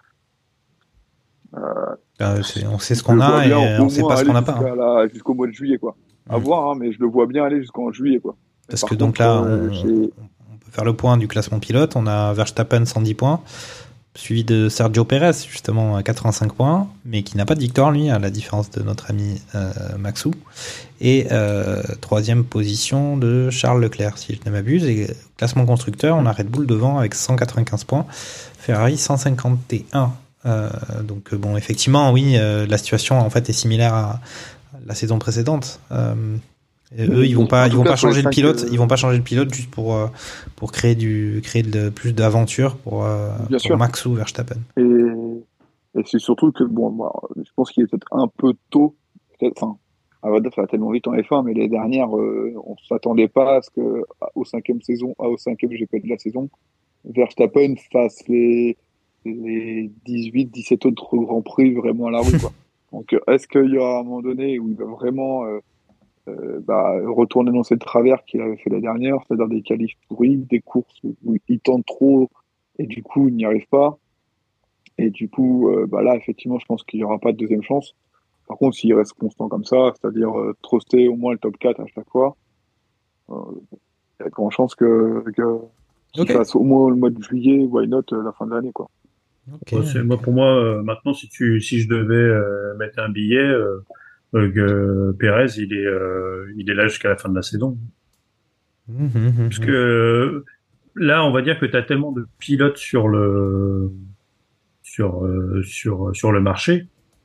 [SPEAKER 10] Euh,
[SPEAKER 8] euh, on sait ce qu'on a et on sait pas ce qu'on n'a pas.
[SPEAKER 10] Hein. La, jusqu'au mois de juillet, quoi. À mmh. voir, hein, mais je le vois bien aller jusqu'en juillet, quoi.
[SPEAKER 8] Parce que donc contre, là, on, euh, on peut faire le point du classement pilote. On a Verstappen cent dix points, suivi de Sergio Pérez justement à quatre-vingt-cinq points, mais qui n'a pas de victoire lui, à la différence de notre ami euh, Maxou. Et euh, troisième position de Charles Leclerc, si je ne m'abuse. Et classement constructeur, on a Red Bull devant avec cent quatre-vingt-quinze points, Ferrari cent cinquante et un. Euh, donc bon, effectivement, oui, euh, la situation en fait est similaire à la saison précédente. Euh, et eux, ils vont pas, ils vont pas changer le pilote. Ils vont pas changer le pilote juste pour euh, pour créer du créer de, plus d'aventure pour, euh, pour Max ou Verstappen.
[SPEAKER 10] Et, et c'est surtout que bon, moi, je pense qu'il est peut-être un peu tôt. Enfin, à vrai dire, ça va tellement vite en F un, mais les dernières, euh, on s'attendait pas à ce que au cinquième saison, au cinquième G P de la saison, Verstappen fasse les les dix-huit dix-sept autres Grands Prix vraiment à la rue, quoi. Donc, est-ce qu'il y aura un moment donné où il va vraiment euh, euh, bah, retourner dans cette travers qu'il avait fait la dernière, c'est-à-dire des qualifs pourris, des courses où il tente trop et du coup il n'y arrive pas. Et du coup, euh, bah là, effectivement, je pense qu'il n'y aura pas de deuxième chance. Par contre, s'il reste constant comme ça, c'est-à-dire euh, truster au moins le top quatre à chaque fois, euh, il y a de grandes chances que, que qu'il okay. fasse au moins le mois de juillet, why not, euh, la fin de l'année, quoi.
[SPEAKER 9] Okay, ouais, c'est, moi, pour moi, euh, maintenant, si tu, si je devais euh, mettre un billet, euh, euh, Pérez, il est, euh, il est là jusqu'à la fin de la saison. Mmh, mmh, Parce mmh. que euh, là, on va dire que tu as tellement de pilotes sur le, sur, euh, sur, sur le marché.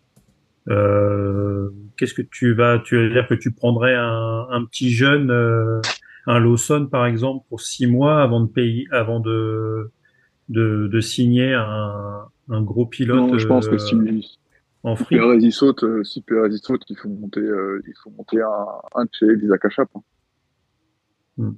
[SPEAKER 9] Euh, qu'est-ce que tu vas, tu veux dire que tu prendrais un, un petit jeune, euh, un Lawson par exemple, pour six mois avant de payer, avant de De, de signer un, un gros pilote.
[SPEAKER 10] Non, je pense euh, que si,
[SPEAKER 9] en
[SPEAKER 10] si Pérez y saute, euh, si Pérez y saute, il faut monter, euh, il faut monter un, un de chez Isaac Achap. Hein.
[SPEAKER 8] Hmm.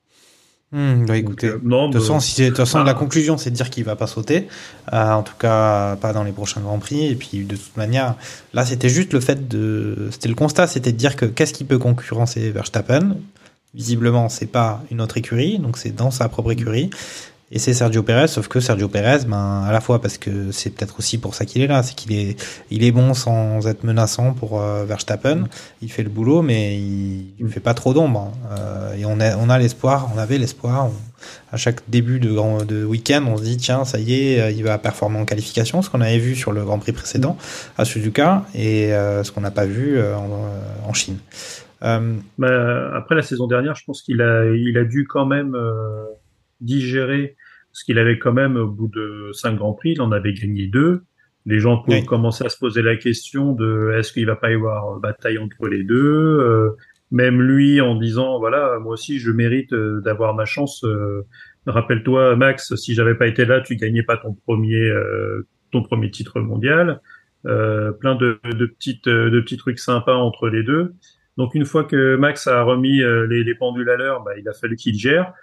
[SPEAKER 8] Hmm, bah écoutez, Donc, euh, non, de toute façon, bah, si de toute façon, ah, la conclusion, c'est de dire qu'il va pas sauter, euh, en tout cas pas dans les prochains Grands Prix. Et puis de toute manière, là, c'était juste le fait de, c'était le constat, c'était de dire que qu'est-ce qui peut concurrencer Verstappen. Visiblement, c'est pas une autre écurie, donc c'est dans sa propre écurie. Et c'est Sergio Pérez, sauf que Sergio Pérez, ben, à la fois parce que c'est peut-être aussi pour ça qu'il est là, c'est qu'il est, il est bon sans être menaçant pour euh, Verstappen. Il fait le boulot, mais il, il fait pas trop d'ombre. Euh, et on a, on a l'espoir, on avait l'espoir. On, à chaque début de, grand, de week-end, on se dit tiens, ça y est, il va performer en qualification, ce qu'on avait vu sur le Grand Prix précédent à Suzuka et euh, ce qu'on n'a pas vu euh, en, en Chine.
[SPEAKER 9] Euh, bah, après la saison dernière, je pense qu'il a, il a dû quand même euh, digérer. Parce qu'il avait quand même, au bout de cinq Grands Prix, il en avait gagné deux. Les gens oui. commençaient à se poser la question de est-ce qu'il va pas y avoir bataille entre les deux. Euh, même lui, en disant voilà, moi aussi je mérite euh, d'avoir ma chance. Euh, rappelle-toi, Max, si j'avais pas été là, tu gagnais pas ton premier euh, ton premier titre mondial. Euh, plein de, de petites de petits trucs sympas entre les deux. Donc une fois que Max a remis euh, les, les pendules à l'heure, bah, il a fallu qu'il gère.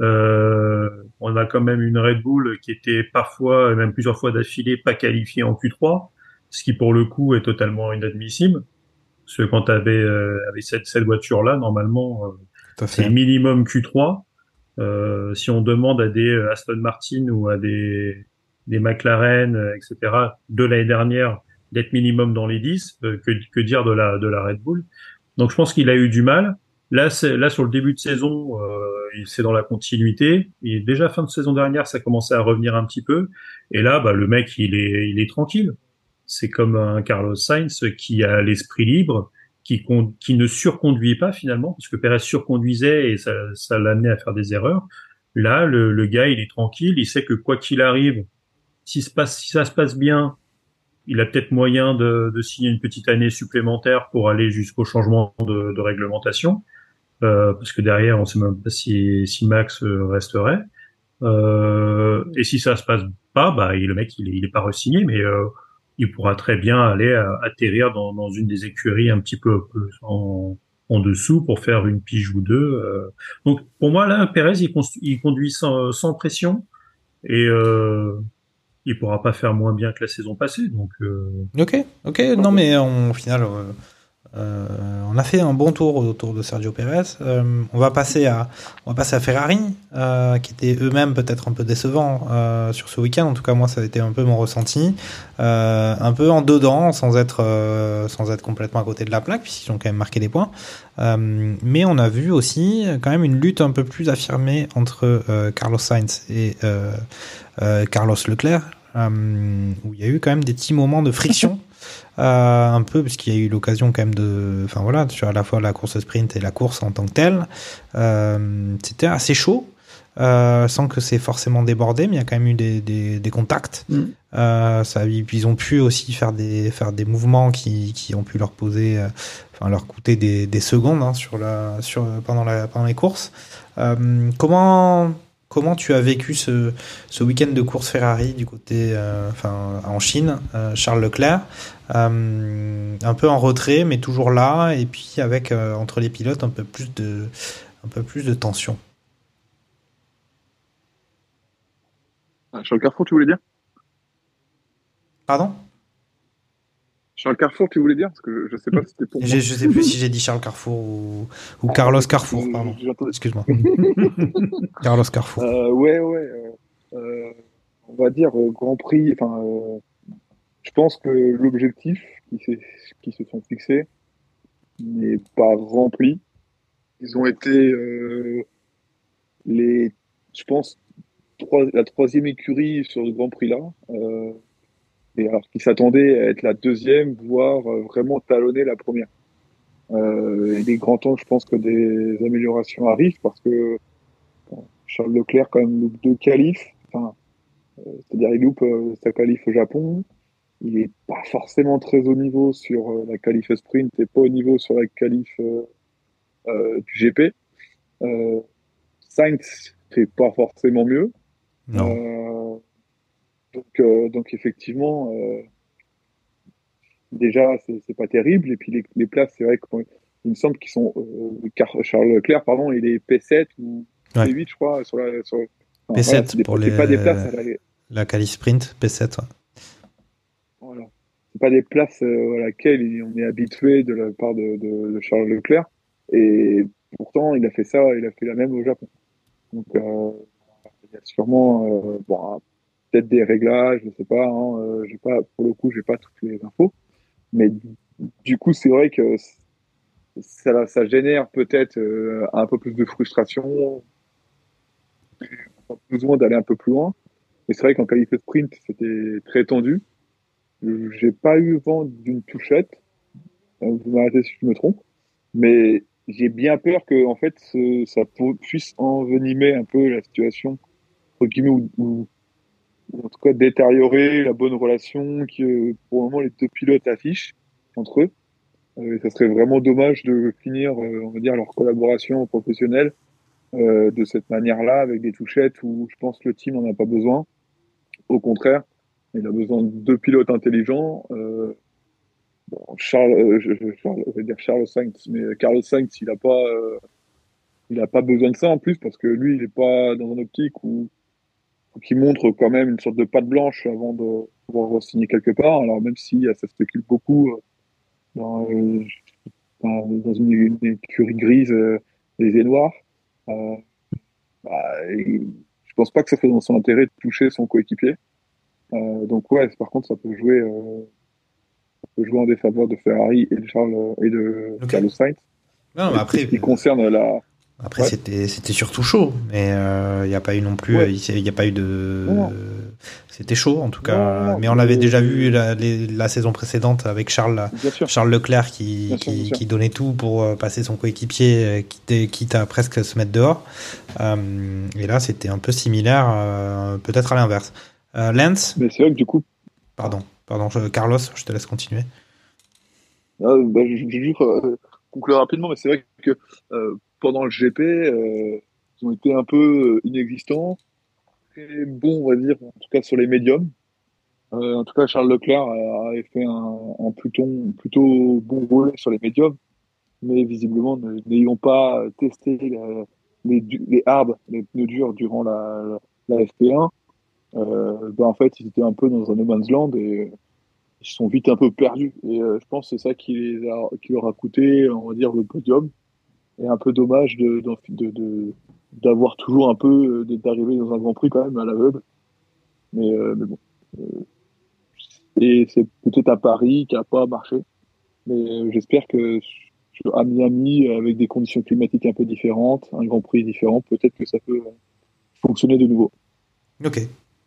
[SPEAKER 9] Euh, on a quand même une Red Bull qui était parfois, même plusieurs fois d'affilée, pas qualifiée en Q trois, ce qui pour le coup est totalement inadmissible. Parce que quand tu avais euh, avec cette, cette voiture-là, normalement, euh, c'est minimum Q trois. Euh, si on demande à des Aston Martin ou à des, des McLaren, et cetera, de l'année dernière, d'être minimum dans les dix, euh, que, que dire de la, de la Red Bull. Donc je pense qu'il a eu du mal. Là, c'est, là sur le début de saison, euh, c'est dans la continuité. Et déjà fin de saison dernière, ça commençait à revenir un petit peu. Et là, bah, le mec, il est, il est tranquille. C'est comme un Carlos Sainz qui a l'esprit libre, qui, qui ne surconduit pas finalement, parce que Pérez surconduisait et ça, ça l'amenait à faire des erreurs. Là, le, le gars, il est tranquille. Il sait que quoi qu'il arrive, si, se passe, si ça se passe bien, il a peut-être moyen de, de signer une petite année supplémentaire pour aller jusqu'au changement de, de réglementation. Euh, parce que derrière, on sait même pas si, si Max resterait. Euh, et si ça se passe pas, bah, et le mec, il est, il est pas re-signé, mais euh, il pourra très bien aller euh, atterrir dans, dans une des écuries un petit peu plus en, en dessous pour faire une pige ou deux. euh. Donc, pour moi, là, Pérez, il, constu- il conduit sans, sans pression et euh, il pourra pas faire moins bien que la saison passée. Donc, euh,
[SPEAKER 8] Ok, ok, non mais on, au final, euh, euh, on a fait un bon tour autour de Sergio Pérez. Euh, on va passer à, on va passer à Ferrari, euh, qui étaient eux-mêmes peut-être un peu décevants euh, sur ce week-end. En tout cas, moi, ça a été un peu mon ressenti, euh, un peu en dedans, sans être, euh, sans être complètement à côté de la plaque, puisqu'ils ont quand même marqué des points. Euh, mais on a vu aussi quand même une lutte un peu plus affirmée entre euh, Carlos Sainz et euh, euh, Carlos Leclerc, euh, où il y a eu quand même des petits moments de friction. Euh, un peu, parce qu'il y a eu l'occasion quand même de, enfin voilà, sur à la fois la course sprint et la course en tant que telle, euh, c'était assez chaud, euh, sans que c'est forcément débordé, mais il y a quand même eu des, des, des contacts.
[SPEAKER 9] Mm.
[SPEAKER 8] Euh, ça, ils ont pu aussi faire des, faire des mouvements qui, qui ont pu leur poser, euh, enfin leur coûter des, des secondes hein, sur la, sur pendant la, pendant les courses. Euh, comment Comment tu as vécu ce, ce week-end de course Ferrari du côté, euh, enfin, en Chine, euh, Charles Leclerc, euh, un peu en retrait, mais toujours là, et puis avec euh, entre les pilotes un peu plus de, un peu plus de tension.
[SPEAKER 10] Charles Carrefour, tu voulais dire?
[SPEAKER 8] Pardon?
[SPEAKER 10] Charles Carrefour, tu voulais dire? Parce que je sais pas si c'était pour moi.
[SPEAKER 8] Je sais plus si j'ai dit Charles Carrefour ou, ou Carlos Carrefour, pardon. Excuse-moi. Carlos Carrefour.
[SPEAKER 10] Euh, ouais, ouais. Euh, euh, on va dire euh, Grand Prix. Enfin, euh, je pense que l'objectif qui, s'est- qui se sont fixés n'est pas rempli. Ils ont été euh, les, je pense, trois, la troisième écurie sur ce Grand Prix-là. Euh, et alors qu'ils s'attendaient à être la deuxième, voire euh, vraiment talonner la première. Euh, il est grand temps, je pense, que des améliorations arrivent parce que bon, Charles Leclerc, quand même, loupe deux qualifs. Enfin, euh, c'est-à-dire, il loupe euh, sa qualif au Japon. Il est pas forcément très haut niveau sur euh, la qualif sprint et pas au niveau sur la qualif euh, euh, du G P. Euh, Sainz fait pas forcément mieux.
[SPEAKER 8] Non.
[SPEAKER 10] Euh, donc, euh, donc effectivement, euh, déjà, c'est c'est pas terrible. Et puis les, les places, c'est vrai qu'il me semble qu'ils sont euh, Car- Charles Leclerc, pardon, il est P sept ou
[SPEAKER 8] Ouais.
[SPEAKER 10] P huit, je crois, sur la. Sur, enfin,
[SPEAKER 8] P sept
[SPEAKER 10] voilà, c'est des-
[SPEAKER 8] pour
[SPEAKER 10] c'est
[SPEAKER 8] les,
[SPEAKER 10] pas des places. à la-
[SPEAKER 8] la qualif sprint, P sept. Ouais.
[SPEAKER 10] Voilà. C'est pas des places euh, à laquelle on est habitué de la part de, de, de Charles Leclerc. Et pourtant, il a fait ça, il a fait la même au Japon. Donc, euh, il y a sûrement, euh, bon, peut-être des réglages, je sais pas. Hein, euh, j'ai pas, pour le coup, j'ai pas toutes les infos. Mais du, du coup, c'est vrai que ça, ça génère peut-être euh, un peu plus de frustration, on a besoin d'aller un peu plus loin. Et c'est vrai qu'en qualité sprint, c'était très tendu. J'ai pas eu vent d'une touchette. Euh, Vous m'arrêtez si je me trompe. Mais j'ai bien peur que, en fait, ce- ça pu- puisse envenimer un peu la situation, entre guillemets, ou, ou- ou en tout cas détériorer la bonne relation que, pour le moment, les deux pilotes affichent entre eux. Euh, et ça serait vraiment dommage de finir, euh, on va dire, leur collaboration professionnelle euh, de cette manière-là, avec des touchettes où je pense que le team n'en a pas besoin. Au contraire, il a besoin de deux pilotes intelligents. Euh, bon, Charles, euh, je, je, Charles, je vais dire Charles Sainz, mais Carlos Sainz, il n'a pas, euh, il a pas besoin de ça en plus parce que lui, il n'est pas dans une optique où qui montre quand même une sorte de patte blanche avant de pouvoir signer quelque part. Alors même si ça spécule beaucoup euh, dans, euh, dans, dans une, une écurie grise euh, les et noirs, euh, bah, et je pense pas que ça fait dans son intérêt de toucher son coéquipier. Euh, donc ouais, par contre, ça peut jouer, euh, ça peut jouer en défaveur de Ferrari et de Charles et de
[SPEAKER 8] Ok.
[SPEAKER 10] Carlos Sainz.
[SPEAKER 8] Non, mais
[SPEAKER 10] Et
[SPEAKER 8] après,
[SPEAKER 10] ce qui concerne la,
[SPEAKER 8] après
[SPEAKER 10] Ouais.
[SPEAKER 8] c'était c'était surtout chaud, mais il n'y a pas eu non plus,
[SPEAKER 10] Ouais.
[SPEAKER 8] il n'y a pas eu de,
[SPEAKER 10] Non, non.
[SPEAKER 8] c'était chaud en tout cas.
[SPEAKER 10] Non, non,
[SPEAKER 8] mais on
[SPEAKER 10] mais-
[SPEAKER 8] l'avait déjà vu la, les- la saison précédente avec Charles,
[SPEAKER 10] bien sûr.
[SPEAKER 8] Charles Leclerc qui,
[SPEAKER 10] Bien sûr,
[SPEAKER 8] qui,
[SPEAKER 10] bien sûr.
[SPEAKER 8] qui donnait tout pour euh, passer son coéquipier, euh, quitte, quitte à presque se mettre dehors. Euh, et là, c'était un peu similaire, euh, peut-être à l'inverse. Euh, Lance,
[SPEAKER 10] Mais c'est vrai que du coup,
[SPEAKER 8] pardon, pardon, je- Carlos, je te laisse continuer.
[SPEAKER 10] euh, bah, je, je vais juste euh, conclure rapidement, mais c'est vrai que euh, pendant le G P, euh, ils ont été un peu euh, inexistants. très bon, on va dire, en tout cas sur les médiums. Euh, en tout cas, Charles Leclerc a, a fait un, un plutôt, plutôt bon relais sur les médiums, mais visiblement, ne- n'ayant pas testé la- les, du- les hard, les pneus durs durant la, la F P un, euh, ben en fait, ils étaient un peu dans un no man's land et ils sont vite un peu perdus. Et euh, je pense que c'est ça qui, les a, qui leur a coûté, on va dire, le podium. Et un peu dommage de, d'en- de, de, d'avoir toujours un peu, euh, d'arriver dans un Grand Prix quand même à l'aveugle. Mais, euh, mais bon. Euh, et c'est peut-être à Paris qui n'a pas marché. Mais euh, j'espère que sur- à Miami, avec des conditions climatiques un peu différentes, un Grand Prix différent, peut-être que ça peut euh, fonctionner de nouveau.
[SPEAKER 8] Ok.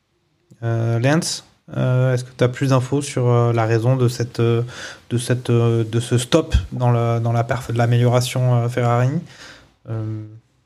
[SPEAKER 8] Euh, Lance, euh, est-ce que tu as plus d'infos sur euh, la raison de cette, euh, de cette, euh, de ce stop dans le, dans la perf de l'amélioration euh, Ferrari? Euh,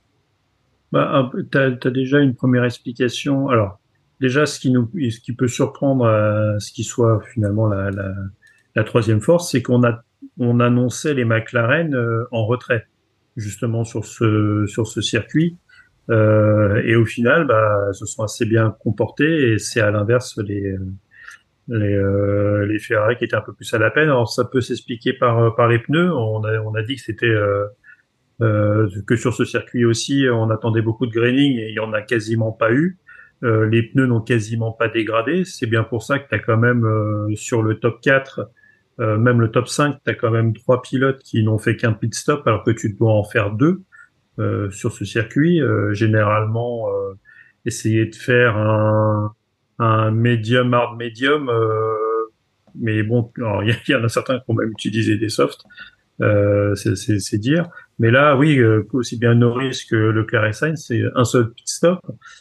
[SPEAKER 9] Bah, un peu- t'as, t'as déjà une première explication. Alors, déjà, ce qui nous, ce qui peut surprendre, à ce qui soit finalement la, la, la troisième force, c'est qu'on a, on annonçait les McLaren euh, en retrait, justement sur ce, sur ce circuit. Euh, et au final, bah, se sont assez bien comportés. Et c'est à l'inverse les, les, euh, les Ferrari qui étaient un peu plus à la peine. Alors, ça peut s'expliquer par, par les pneus. On a, on a dit que c'était euh, euh, que sur ce circuit aussi, on attendait beaucoup de graining et il y en a quasiment pas eu. Euh, les pneus n'ont quasiment pas dégradé. C'est bien pour ça que tu as quand même euh, sur le top quatre, euh, même le top cinq, tu as quand même trois pilotes qui n'ont fait qu'un pit stop alors que tu dois en faire deux euh, sur ce circuit. Euh, généralement, euh, essayer de faire un, un medium hard medium, euh, mais bon, alors, il y, y en a certains qui ont même utilisé des softs. Euh, c'est, c'est, c'est dire. Mais là, oui, euh, aussi bien Norris que Leclerc et Sainz, c'est un seul pit stop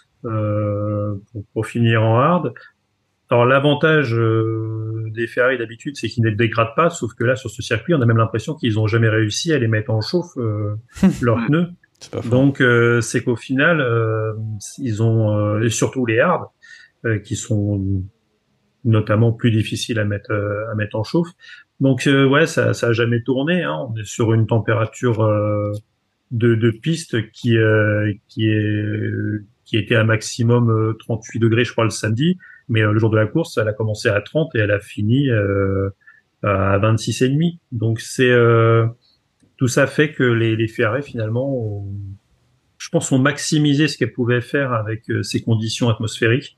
[SPEAKER 9] euh, pour, pour finir en hard. Alors l'avantage euh, des Ferrari d'habitude, c'est qu'ils ne dégradent pas, sauf que là, sur ce circuit, on a même l'impression qu'ils ont jamais réussi à les mettre en chauffe euh, leurs pneus.
[SPEAKER 8] c'est pas faux.
[SPEAKER 9] Donc euh, c'est qu'au final, euh, ils ont euh, et surtout les hards euh, qui sont notamment plus difficiles à mettre euh, à mettre en chauffe. Donc euh, ouais, ça ça a jamais tourné. Hein. On est sur une température euh, de, de piste qui euh, qui est qui était à maximum euh, trente-huit degrés, je crois, le samedi. Mais euh, le jour de la course, elle a commencé à trente et elle a fini euh, à vingt-six et demi. Donc c'est euh, tout ça fait que les, les Ferrari finalement, ont, je pense, ont maximisé ce qu'elles pouvaient faire avec euh, ces conditions atmosphériques.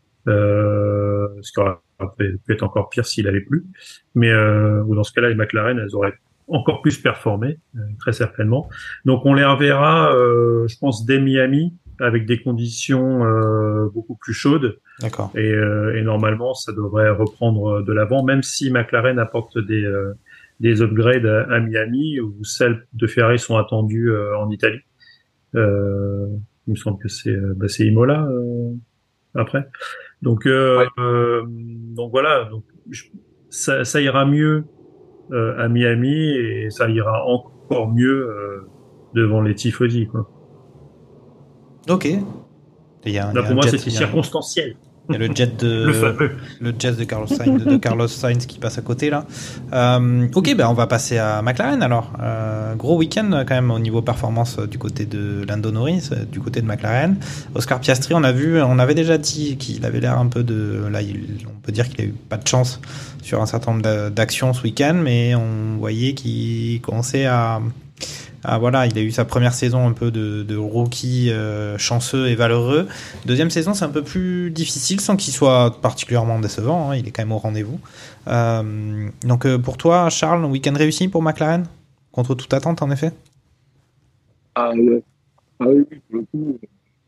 [SPEAKER 9] Euh, ce qui aurait pu être encore pire s'il avait plu. Mais euh, ou dans ce cas-là, les McLaren, elles auraient encore plus performé, euh, très certainement. Donc on les reverra, euh, je pense, dès Miami, avec des conditions euh, beaucoup plus chaudes.
[SPEAKER 8] D'accord.
[SPEAKER 9] Et, euh, et normalement, ça devrait reprendre de l'avant, même si McLaren apporte des, euh, des upgrades à, à Miami, où celles de Ferrari sont attendues euh, en Italie. Euh, il me semble que c'est, euh, bah, c'est Imola euh, après. Donc, euh,
[SPEAKER 10] Ouais.
[SPEAKER 9] euh, donc voilà, donc je- ça, ça ira mieux euh, à Miami et ça ira encore mieux euh, devant les tifosi, quoi.
[SPEAKER 8] Ok. Il y a, un- il
[SPEAKER 9] Là,
[SPEAKER 8] y a
[SPEAKER 9] pour
[SPEAKER 8] un
[SPEAKER 9] moi,
[SPEAKER 8] jet,
[SPEAKER 9] c'était
[SPEAKER 8] il y a-
[SPEAKER 9] circonstanciel.
[SPEAKER 8] Il y a le jet de
[SPEAKER 9] Le fameux.
[SPEAKER 8] le jet de Carlos Sainz, de Carlos Sainz qui passe à côté là. Euh, ok, ben on va passer à McLaren alors. Euh, gros week-end quand même au niveau performance euh, du côté de Lando Norris, euh, du côté de McLaren. Oscar Piastri, on a vu, on avait déjà dit qu'il avait l'air un peu de, là, il, on peut dire qu'il a eu pas de chance sur un certain nombre d'actions ce week-end, mais on voyait qu'il commençait à Ah, voilà, il a eu sa première saison un peu de, de rookie euh, chanceux et valeureux. Deuxième saison, c'est un peu plus difficile sans qu'il soit particulièrement décevant. Hein, il est quand même au rendez-vous. Euh, donc euh, pour toi, Charles, week-end réussi pour McLaren contre toute attente, en effet.
[SPEAKER 10] Ah, ouais. Ah oui, pour le coup,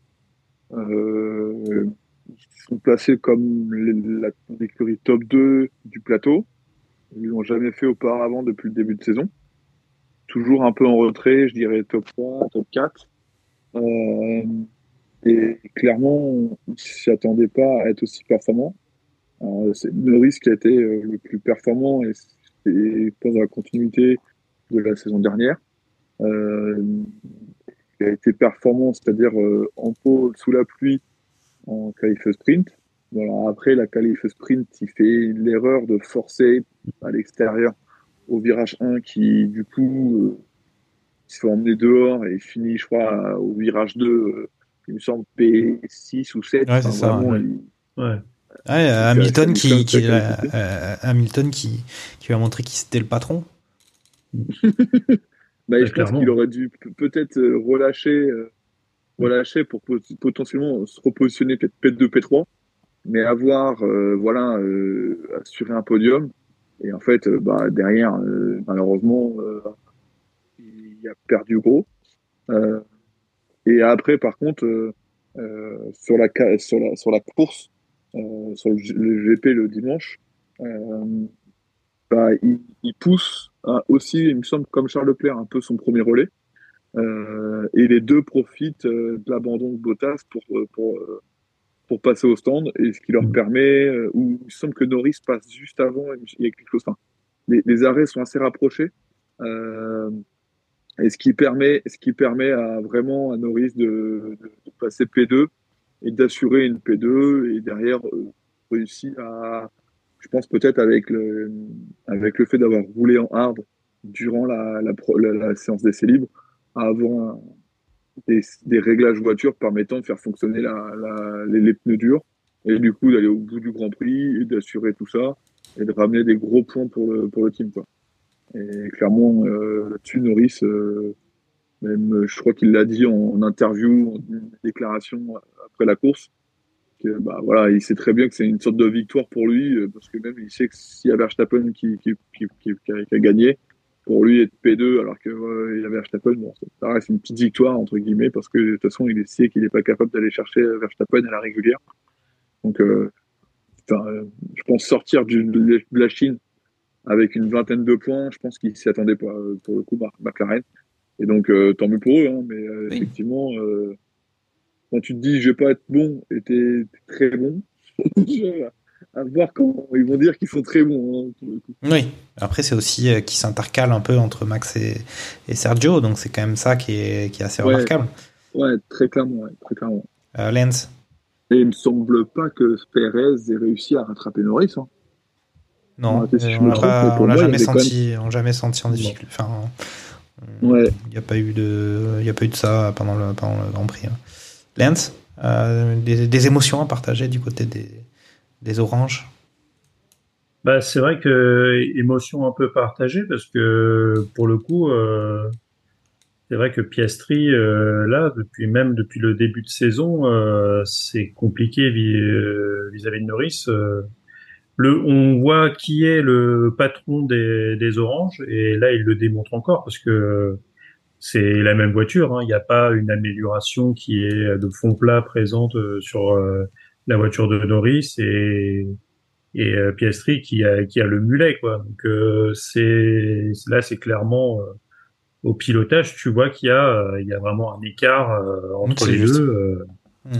[SPEAKER 10] euh, ils sont placés comme les- la- l'écurie top deux du plateau. Ils l'ont jamais fait auparavant depuis le début de saison. Toujours un peu en retrait, je dirais top trois, top quatre. Euh, et clairement, on ne s'y attendait pas à être aussi performant. Alors, c'est Norris qui a été euh, le plus performant et c'est pas dans la continuité de la saison dernière. Euh, il a été performant, c'est-à-dire euh, en pôle sous la pluie en qualif sprint. Voilà, après la qualif sprint, il fait l'erreur de forcer à l'extérieur au virage un qui, du coup, euh, il se fait emmener dehors et il finit, je crois, au virage deux, euh, il me semble P six ou sept.
[SPEAKER 8] Ouais, c'est ça.
[SPEAKER 10] Vraiment,
[SPEAKER 8] Ouais.
[SPEAKER 10] Il...
[SPEAKER 9] Ouais.
[SPEAKER 8] Ouais, Hamilton qui, qui, qui
[SPEAKER 10] euh,
[SPEAKER 8] euh, Hamilton qui, qui va montrer qui c'était le patron.
[SPEAKER 10] bah,
[SPEAKER 9] Ouais,
[SPEAKER 10] je
[SPEAKER 9] clairement.
[SPEAKER 10] pense qu'il aurait dû p- peut-être euh, relâcher, euh, relâcher pour pot- potentiellement se repositionner peut-être P deux, P trois, mais avoir euh, voilà euh, assuré un podium. Et en fait, euh, bah, derrière, euh, malheureusement, euh, il a perdu gros. Euh, et après, par contre, euh, euh, sur la ca- sur la sur la course, euh, sur le, G- le G P le dimanche. Euh, bah, il, il pousse euh, aussi, il me semble, comme Charles Leclerc, un peu son premier relais. Euh, et les deux profitent euh, de l'abandon de Bottas pour, euh, pour, euh, pour passer au stand, et ce qui leur permet, euh, ou il me semble que Norris passe juste avant, il y a quelque chose, enfin, les, les arrêts sont assez rapprochés, euh, et ce qui permet, ce qui permet à vraiment à Norris de, de, de passer P deux et d'assurer une P deux, et derrière euh, réussit à, je pense peut-être avec le, avec le fait d'avoir roulé en hard durant la, la, la, la séance d'essai libre, à avoir un, des, des réglages voiture permettant de faire fonctionner la, la, les, les pneus durs, et du coup d'aller au bout du Grand Prix et d'assurer tout ça et de ramener des gros points pour le, pour le team, quoi. Et clairement, euh, là-dessus, Norris, euh, même, je crois qu'il l'a dit en, en interview, en déclaration après la course, que bah voilà, il sait très bien que c'est une sorte de victoire pour lui, euh, parce que même il sait que s'il y a Verstappen qui, qui, qui, qui, qui, a, qui a gagné, pour lui être P deux, alors que euh, il y a Verstappen, bon, ça reste une petite victoire entre guillemets, parce que de toute façon il sait qu'il n'est pas capable d'aller chercher Verstappen à la régulière. Donc, euh, euh, je pense sortir du, de la Chine avec une vingtaine de points, je pense qu'ils s'y attendaient pas, pour le coup, McLaren. Et donc, euh, tant mieux pour eux, hein, mais euh, oui. effectivement, euh, quand tu te dis je vais pas être bon et t'es, t'es très bon, à voir quand ils vont dire qu'ils sont très bons. Hein, pour le coup.
[SPEAKER 8] Oui, après c'est aussi euh, qui s'intercale un peu entre Max et, et Sergio, donc c'est quand même ça qui est, qui est assez
[SPEAKER 10] ouais,
[SPEAKER 8] remarquable.
[SPEAKER 10] Ouais, très clairement. Ouais, très clairement.
[SPEAKER 8] Euh, Lance.
[SPEAKER 10] Et il me semble pas que Perez ait réussi à rattraper Norris. Hein.
[SPEAKER 8] Non, si on l'a, on l'a jamais senti, même... on jamais senti en difficulté. Enfin, il
[SPEAKER 10] ouais.
[SPEAKER 8] n'y a pas eu de, il y a pas eu de ça pendant le, pendant le Grand Prix. Hein. Lance, euh, des, des émotions à partager du côté des, des oranges.
[SPEAKER 9] Bah, c'est vrai que émotion un peu partagée parce que pour le coup, euh, c'est vrai que Piastri, euh, là, depuis même depuis le début de saison, euh, c'est compliqué vis, euh, vis-à-vis de Norris. Euh, le, on voit qui est le patron des, des oranges et là, il le démontre encore parce que c'est la même voiture. Hein, il n'y a pas une amélioration qui est de fond plat présente sur euh, la voiture de Norris et et euh, Piastri qui a qui a le mulet, quoi. Donc euh, c'est là, c'est clairement euh, au pilotage, tu vois qu'il y a, euh, il y a vraiment un écart euh, entre c'est les juste. deux. Euh. Mmh.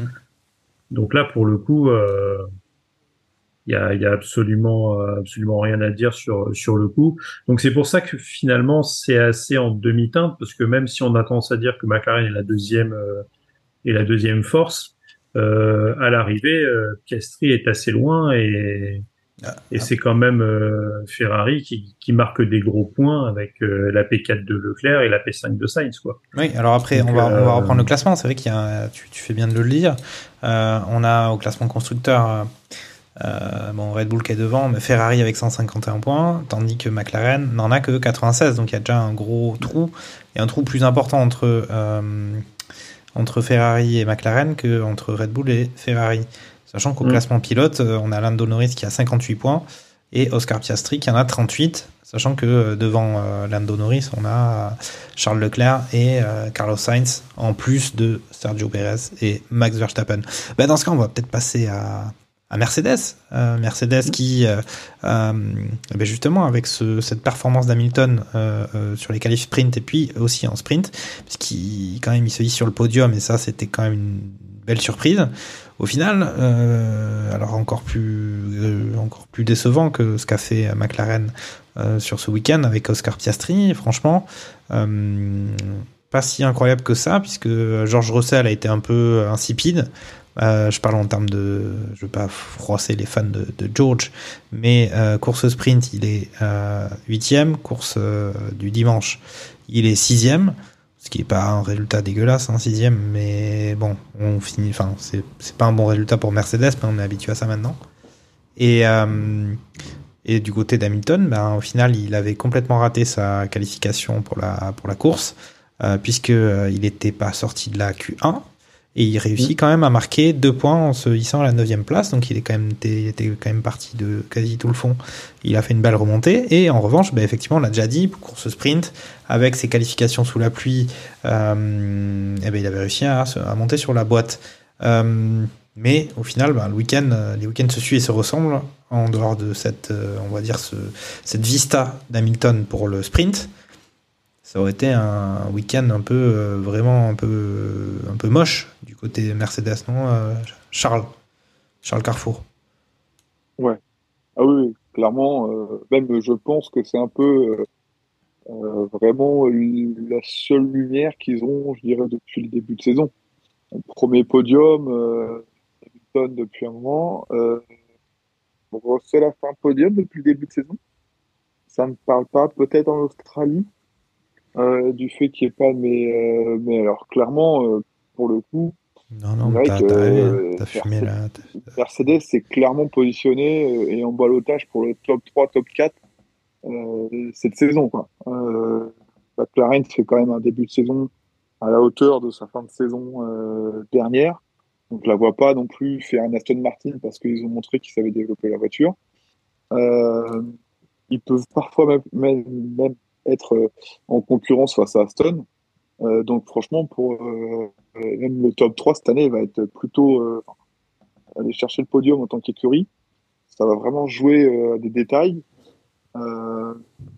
[SPEAKER 9] Donc là, pour le coup, euh, il y a, il y a absolument, absolument rien à dire sur sur le coup. Donc c'est pour ça que finalement c'est assez en demi-teinte, parce que même si on a tendance à dire que McLaren est la deuxième euh, est la deuxième force, euh, à l'arrivée, euh, Piastri est assez loin et Ah, et ah. c'est quand même euh, Ferrari qui, qui marque des gros points avec euh, la P quatre de Leclerc et la P cinq de Sainz, quoi.
[SPEAKER 8] Oui, alors après, Donc, on, va, euh... on va reprendre le classement. C'est vrai qu'il y a, tu, tu fais bien de le dire. Euh, on a au classement constructeur, euh, bon, Red Bull qui est devant, mais Ferrari avec cent cinquante et un points, tandis que McLaren n'en a que quatre-vingt-seize. Donc il y a déjà un gros trou, et un trou plus important entre, euh, entre Ferrari et McLaren qu'entre Red Bull et Ferrari. Sachant qu'au mmh. classement pilote, on a Lando Norris qui a cinquante-huit points et Oscar Piastri qui en a trente-huit. Sachant que devant Lando Norris, on a Charles Leclerc et Carlos Sainz, en plus de Sergio Pérez et Max Verstappen. Ben dans ce cas, on va peut-être passer à, à Mercedes. Euh, Mercedes qui, euh, euh, ben justement, avec ce, cette performance d'Hamilton euh, euh, sur les qualifs sprint et puis aussi en sprint, puisqu'il quand même il se hisse sur le podium et ça, c'était quand même une belle surprise. Au final, euh, alors encore plus, euh, encore plus décevant que ce qu'a fait McLaren euh, sur ce week-end avec Oscar Piastri, franchement, euh, pas si incroyable que ça, puisque George Russell a été un peu insipide. Euh, je parle en termes de, je veux pas froisser les fans de, de George, mais euh, course sprint, il est huitième, euh, course euh, du dimanche, il est sixième. ce qui est pas un résultat dégueulasse, un sixième, mais bon, on finit. Enfin, c'est c'est pas un bon résultat pour Mercedes, mais on est habitué à ça maintenant. Et euh, et du côté d'Hamilton, ben au final, il avait complètement raté sa qualification pour la pour la course, euh, puisque euh, il était pas sorti de la Q un. Et il réussit quand même à marquer deux points en se hissant à la neuvième place. Donc il est quand même, il était quand même parti de quasi tout le fond. Il a fait une belle remontée. Et en revanche, bah, effectivement, on l'a déjà dit, course sprint, avec ses qualifications sous la pluie, euh, et ben il avait réussi à, à monter sur la boîte. Euh, mais au final, bah, le week-end, les week-ends se suivent et se ressemblent. En dehors de cette, on va dire, ce, cette vista d'Hamilton pour le sprint. Ça aurait été un week-end un peu euh, vraiment un peu un peu moche du côté Mercedes, non, euh, Charles Charles Carrefour.
[SPEAKER 10] Ouais. Ah oui, clairement. Euh, même, je pense que c'est un peu euh, vraiment la seule lumière qu'ils ont, je dirais, depuis le début de saison. Le premier podium, euh, Hamilton depuis un moment. Euh, Russell a fait un podium depuis le début de saison. Ça ne parle pas. Peut-être en Australie. Euh, du fait qu'il n'y ait pas, mais, euh, mais alors clairement, euh, pour le coup,
[SPEAKER 8] non, non, t'as, que, t'as, euh, t'as fumé là.
[SPEAKER 10] Mercedes s'est clairement positionné euh, et en ballottage pour le top trois, top quatre euh, cette saison. Quoi. Euh, McLaren fait quand même un début de saison à la hauteur de sa fin de saison euh, dernière. Donc je la vois pas non plus faire un Aston Martin parce qu'ils ont montré qu'ils savaient développer la voiture. Euh, ils peuvent parfois même, même, même être en concurrence face à Aston. Euh, donc franchement, pour euh, même le top trois cette année va être plutôt euh, aller chercher le podium en tant qu'écurie. Ça va vraiment jouer euh, des détails. Euh,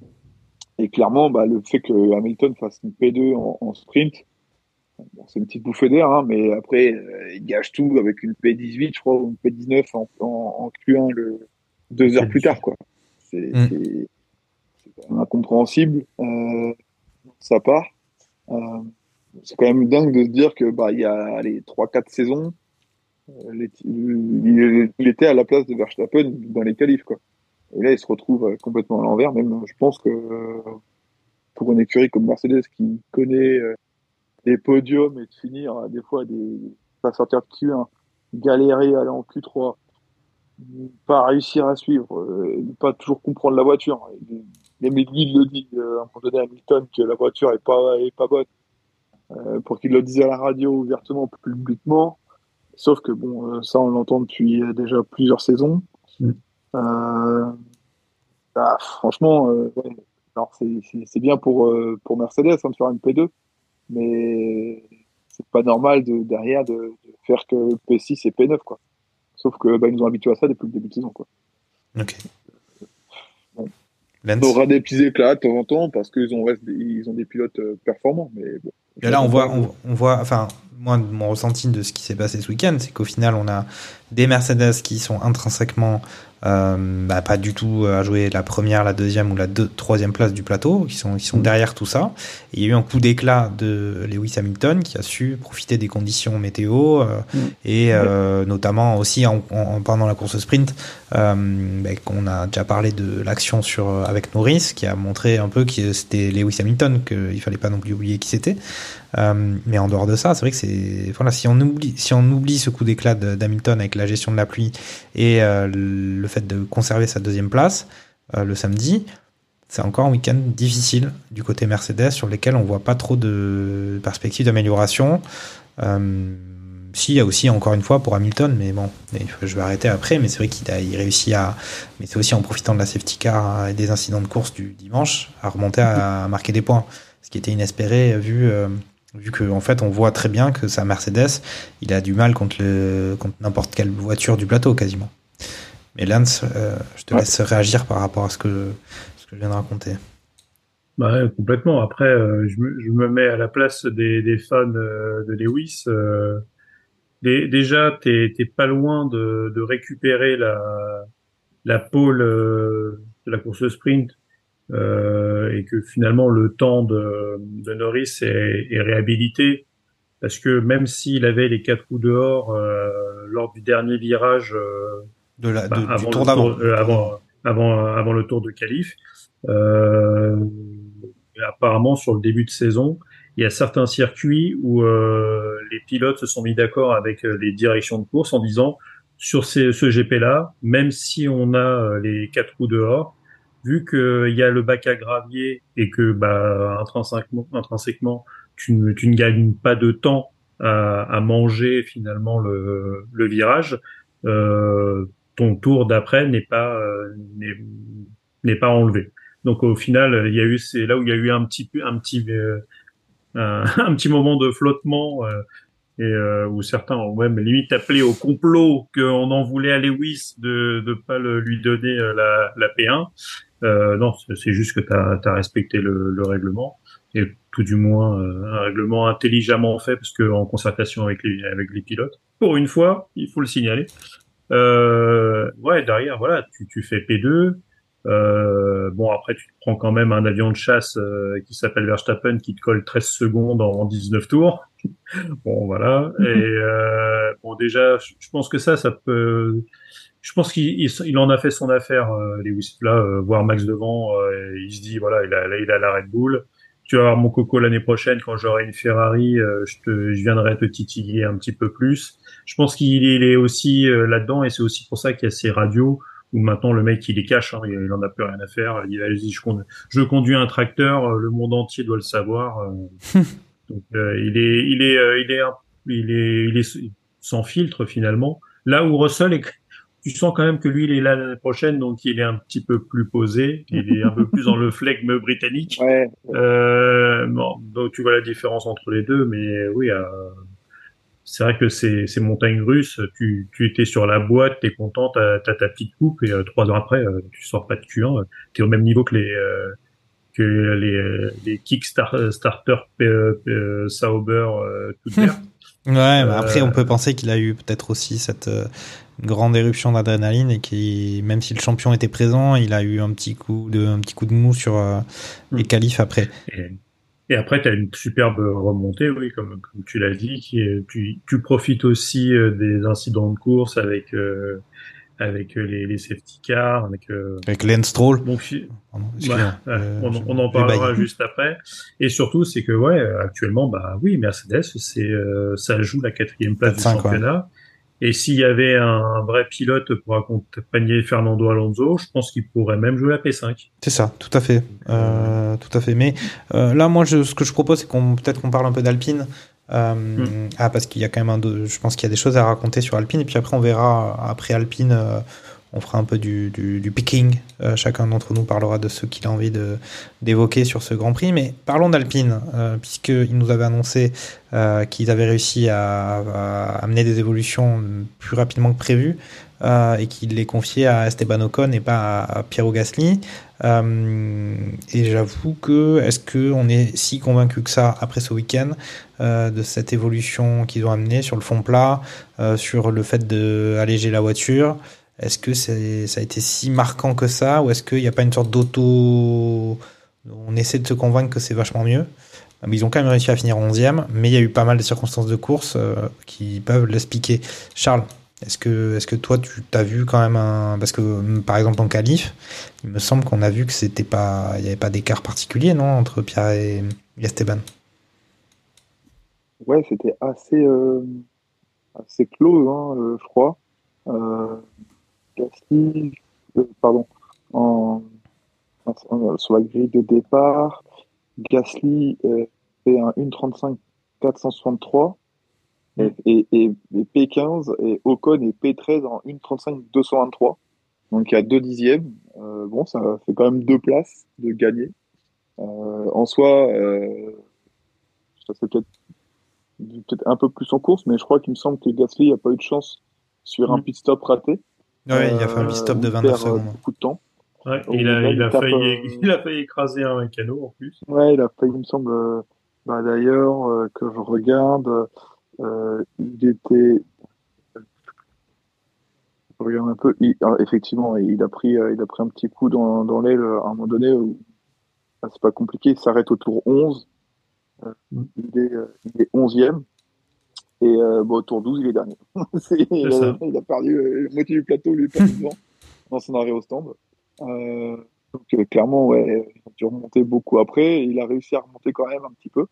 [SPEAKER 10] et clairement, bah, le fait que Hamilton fasse une P deux en, en sprint, bon, c'est une petite bouffée d'air, hein, mais après, euh, il gâche tout avec une P dix-huit, je crois, ou une P dix-neuf en, en, en Q un le, deux heures plus tard. Quoi. C'est, mm. c'est, c'est incompréhensible. Euh, ça part. Euh, c'est quand même dingue de se dire que bah il y a les trois quatre saisons, euh, les, il, il était à la place de Verstappen dans les qualifs quoi. Et là il se retrouve complètement à l'envers. Même je pense que euh, pour une écurie comme Mercedes qui connaît euh, des podiums et de finir euh, des fois des pas sortir de Q un, galérer aller en Q trois, pas réussir à suivre, euh, pas toujours comprendre la voiture. Même lui il le dit euh, à un moment donné à Hamilton que la voiture est pas est pas bonne. Euh, pour qu'il le dise à la radio ouvertement, publiquement. Sauf que bon, euh, ça on l'entend depuis euh, déjà plusieurs saisons. Mm. Euh, bah, franchement, euh, ouais. Alors c'est, c'est, c'est bien pour euh, pour Mercedes hein, de faire une P deux, mais c'est pas normal de derrière de, de faire que P six et P neuf quoi. Sauf que bah, ils nous ont habitués à ça depuis le début de saison quoi.
[SPEAKER 8] Ok.
[SPEAKER 10] Bon. On aura des petits éclats de temps en temps parce qu'ils ont reste, ils ont des pilotes euh, performants, mais bon.
[SPEAKER 8] Et là, on voit, on, on voit, enfin, moi, mon ressenti de ce qui s'est passé ce week-end, c'est qu'au final, on a des Mercedes qui sont intrinsèquement euh, bah, pas du tout à jouer la première, la deuxième ou la deux, troisième place du plateau, qui sont, qui sont derrière tout ça. Et il y a eu un coup d'éclat de Lewis Hamilton qui a su profiter des conditions météo euh, mmh. et euh, notamment aussi en, en, pendant la course sprint, euh, bah, qu'on a déjà parlé de l'action sur avec Norris, qui a montré un peu que c'était Lewis Hamilton, qu'il fallait pas non plus oublier qui c'était. Euh, mais en dehors de ça, c'est vrai que c'est voilà, si on oublie si on oublie ce coup d'éclat de, d'Hamilton avec la gestion de la pluie et euh, le fait de conserver sa deuxième place euh, le samedi, c'est encore un week-end difficile du côté Mercedes sur lesquels on voit pas trop de perspectives d'amélioration. Euh, si, il y a aussi encore une fois pour Hamilton, mais bon, je vais arrêter après. Mais c'est vrai qu'il a, il réussit à, mais c'est aussi en profitant de la safety car et des incidents de course du dimanche à remonter à, à marquer des points, ce qui était inespéré vu. Euh, Vu qu'en en fait, on voit très bien que sa Mercedes, il a du mal contre, le, contre n'importe quelle voiture du plateau, quasiment. Mais Lance, euh, je te ouais. laisse réagir par rapport à ce que, ce que je viens de raconter.
[SPEAKER 9] Bah, complètement. Après, euh, je, me, je me mets à la place des, des fans euh, de Lewis. Euh, des, déjà, t'es, t'es pas loin de, de récupérer la, la pole euh, de la course sprint. Euh, et que finalement le temps de, de Norris est, est réhabilité parce que même s'il avait les quatre roues dehors euh, lors du dernier virage euh,
[SPEAKER 8] de la,
[SPEAKER 9] bah,
[SPEAKER 8] de,
[SPEAKER 9] avant,
[SPEAKER 8] du tour
[SPEAKER 9] le
[SPEAKER 8] d'avant,
[SPEAKER 9] tour, euh, avant, avant, avant le tour de qualif, euh, apparemment sur le début de saison, il y a certains circuits où euh, les pilotes se sont mis d'accord avec euh, les directions de course en disant sur ces, ce G P-là, même si on a euh, les quatre roues dehors, vu qu'il y a le bac à gravier et que bah, intrinsèquement, intrinsèquement tu, ne, tu ne gagnes pas de temps à, à manger finalement le, le virage, euh, ton tour d'après n'est pas euh, n'est, n'est pas enlevé. Donc au final, il y a eu c'est là où il y a eu un petit peu un petit euh, un, un petit moment de flottement euh, et euh, où certains ont même limite appelé au complot qu'on en voulait à Lewis de de pas le, lui donner euh, la, la P un. Euh, non, c'est, c'est juste que tu as respecté le, le règlement et tout du moins euh, un règlement intelligemment fait parce que en concertation avec les avec les pilotes. Pour une fois, il faut le signaler. Euh, ouais, derrière, voilà, tu, tu fais P deux. Euh, bon, après, tu te prends quand même un avion de chasse euh, qui s'appelle Verstappen qui te colle treize secondes en dix-neuf tours. Bon, voilà. Et euh, bon, déjà, je pense que ça, ça peut. Je pense qu'il il, il en a fait son affaire, euh, Lewis. Là, euh, voir Max devant, euh, il se dit voilà, il a, là, il a la Red Bull. Tu vas avoir mon coco l'année prochaine quand j'aurai une Ferrari, euh, je te, je viendrai te titiller un petit peu plus. Je pense qu'il est, il est aussi euh, là-dedans et c'est aussi pour ça qu'il y a ces radios où maintenant le mec il les cache, hein, il, il en a plus rien à faire. Il dit allez-y, je, conduis, je conduis un tracteur, euh, le monde entier doit le savoir. Euh, donc euh, il est, il est, euh, il est, il est, il est, il est sans filtre finalement. Là où Russell est tu sens quand même que lui, il est là l'année prochaine, donc il est un petit peu plus posé, il est un peu plus dans le flegme britannique.
[SPEAKER 10] Ouais.
[SPEAKER 9] Euh, bon, donc tu vois la différence entre les deux, mais oui, euh, c'est vrai que c'est, c'est montagne russe. Tu, tu étais sur la boîte, t'es content, t'as, t'as ta petite coupe, et euh, trois heures après, euh, tu sors pas de Q un, t'es au même niveau que les euh, que les les Kickstarter starter euh, euh, Sauber euh, toute verte.
[SPEAKER 8] Ouais, mais après, on peut penser qu'il a eu peut-être aussi cette euh, grande éruption d'adrénaline et qui, même si le champion était présent, il a eu un petit coup de, un petit coup de mou sur euh, les qualifs après.
[SPEAKER 9] Et, et après, tu as une superbe remontée, oui, comme, comme tu l'as dit, qui est, tu, tu profites aussi euh, des incidents de course avec euh, avec les, les safety cars, avec euh,
[SPEAKER 8] avec Lance Stroll.
[SPEAKER 9] Bon,
[SPEAKER 8] Pardon,
[SPEAKER 9] bah,
[SPEAKER 8] euh,
[SPEAKER 9] on, on en parlera juste après. Et surtout, c'est que ouais, actuellement, bah oui, Mercedes, c'est euh, ça joue la quatrième place du championnat. Ouais. Et s'il y avait un vrai pilote pour accompagner Fernando Alonso, je pense qu'il pourrait même jouer la P cinq.
[SPEAKER 8] C'est ça, tout à fait, euh, tout à fait. Mais euh, là, moi, je, ce que je propose, c'est qu'on peut-être qu'on parle un peu d'Alpine. Euh, mm. Ah, parce qu'il y a quand même un, je pense qu'il y a des choses à raconter sur Alpine. Et puis après, on verra après Alpine. Euh, On fera un peu du, du, du picking. Euh, chacun d'entre nous parlera de ce qu'il a envie de, d'évoquer sur ce Grand Prix. Mais parlons d'Alpine, euh, puisqu'ils nous avaient annoncé euh, qu'ils avaient réussi à, à amener des évolutions plus rapidement que prévu euh, et qu'ils les confiaient à Esteban Ocon et pas à, à Piero Gasly. Euh, et j'avoue que, est-ce qu'on est si convaincu que ça après ce week-end euh, de cette évolution qu'ils ont amenée sur le fond plat, euh, sur le fait d'alléger la voiture? Est-ce que c'est, ça a été si marquant que ça, ou est-ce qu'il n'y a pas une sorte d'auto... On essaie de se convaincre que c'est vachement mieux. Ils ont quand même réussi à finir onzième, mais il y a eu pas mal de circonstances de course euh, qui peuvent l'expliquer. Charles, est-ce que, est-ce que toi, tu t'as vu quand même un... Parce que, par exemple, en qualif, il me semble qu'on a vu que c'était pas... il n'y avait pas d'écart particulier, non, entre Pierre et Esteban?
[SPEAKER 10] Ouais, c'était assez, euh, assez close, hein, euh, je crois. Euh... Gasly, euh, pardon, en, en, sur la grille de départ, Gasly euh, fait un une trente-cinq quatre cent soixante-trois mmh. et, et, et, et P quinze et Ocon et P treize en une trente-cinq deux cent vingt-trois. Donc il y a deux dixièmes. Euh, bon, ça fait quand même deux places de gagner. Euh, en soi, euh, ça fait peut-être, peut-être un peu plus en course, mais je crois qu'il me semble que Gasly n'a pas eu de chance sur mmh. un pit stop raté.
[SPEAKER 8] Ouais, il a fait un pit-stop de vingt-neuf secondes.
[SPEAKER 10] Beaucoup de temps.
[SPEAKER 9] Ouais, il a, il, a failli, euh... il a failli écraser un mécano en plus.
[SPEAKER 10] Ouais, il a failli, il me semble. Euh, bah, d'ailleurs, euh, que je regarde, euh, il était. Je regarde un peu. Il, alors, effectivement, il a pris, euh, il a pris un petit coup dans, dans l'aile à un moment donné. Où, bah, c'est pas compliqué. Il s'arrête au tour onze. Euh, il est, euh, il est onzième. Et euh, bon, au tour douze, il est dernier. c'est, c'est il, a, il a perdu euh, la moitié du plateau, lui, pas devant, dans son arrêt au stand. Euh, donc, euh, clairement, ouais, il a dû remonter beaucoup après. Et il a réussi à remonter quand même un petit peu.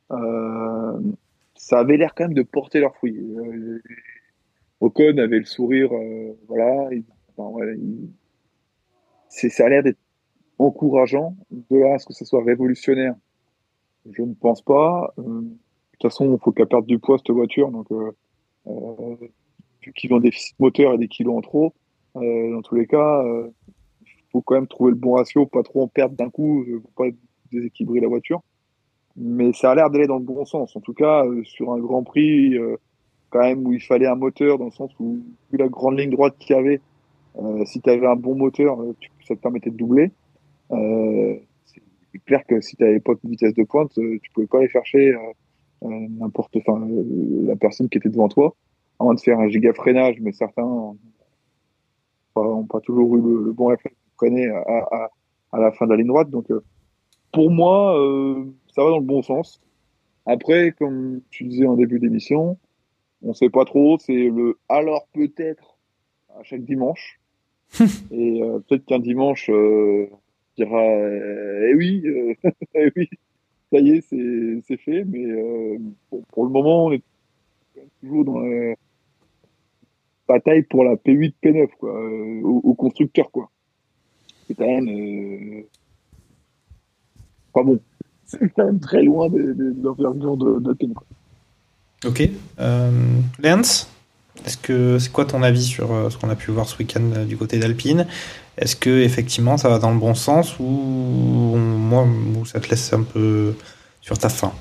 [SPEAKER 10] euh, ça avait l'air quand même de porter leurs fruits. Euh, Ocon avait le sourire, euh, voilà, il, enfin, voilà il, c'est, ça a l'air d'être encourageant. De là à ce que ce soit révolutionnaire, je ne pense pas. Euh, de toute façon, il faut qu'elle perde du poids, cette voiture. Donc, euh, euh, vu qu'ils ont des déficit moteur et des kilos en trop, euh, dans tous les cas, il euh, faut quand même trouver le bon ratio, pas trop en perdre d'un coup, euh, pour pas déséquilibrer la voiture. Mais ça a l'air d'aller dans le bon sens. En tout cas, euh, sur un Grand Prix, euh, quand même, où il fallait un moteur, dans le sens où, vu la grande ligne droite qu'il y avait, euh, si tu avais un bon moteur, tu, ça te permettait de doubler. Euh, c'est clair que si tu n'avais pas de vitesse de pointe, tu pouvais pas aller chercher euh, euh, n'importe, enfin, euh, la personne qui était devant toi, à moins de faire un giga freinage, mais certains n'ont pas, pas toujours eu le, le bon réflexe de freiner à, à, à la fin de la ligne droite. Donc, euh, pour moi, euh, ça va dans le bon sens. Après, comme tu disais en début d'émission, on sait pas trop, c'est le alors peut-être à chaque dimanche. Et euh, peut-être qu'un dimanche euh, dira eh oui, euh, eh oui, ça y est, c'est, c'est fait. Mais euh, bon, pour le moment, on est toujours dans la bataille pour la P huit, P neuf, quoi, euh, au, au constructeur, quoi. C'est quand même euh... pas bon. C'est quand même très loin de, de, de l'envergure de, de Alpine, quoi.
[SPEAKER 8] Ok. Euh, Lance, est-ce que c'est quoi ton avis sur euh, ce qu'on a pu voir ce week-end euh, du côté d'Alpine? Est-ce que effectivement ça va dans le bon sens ou on, moi ou ça te laisse un peu sur ta faim?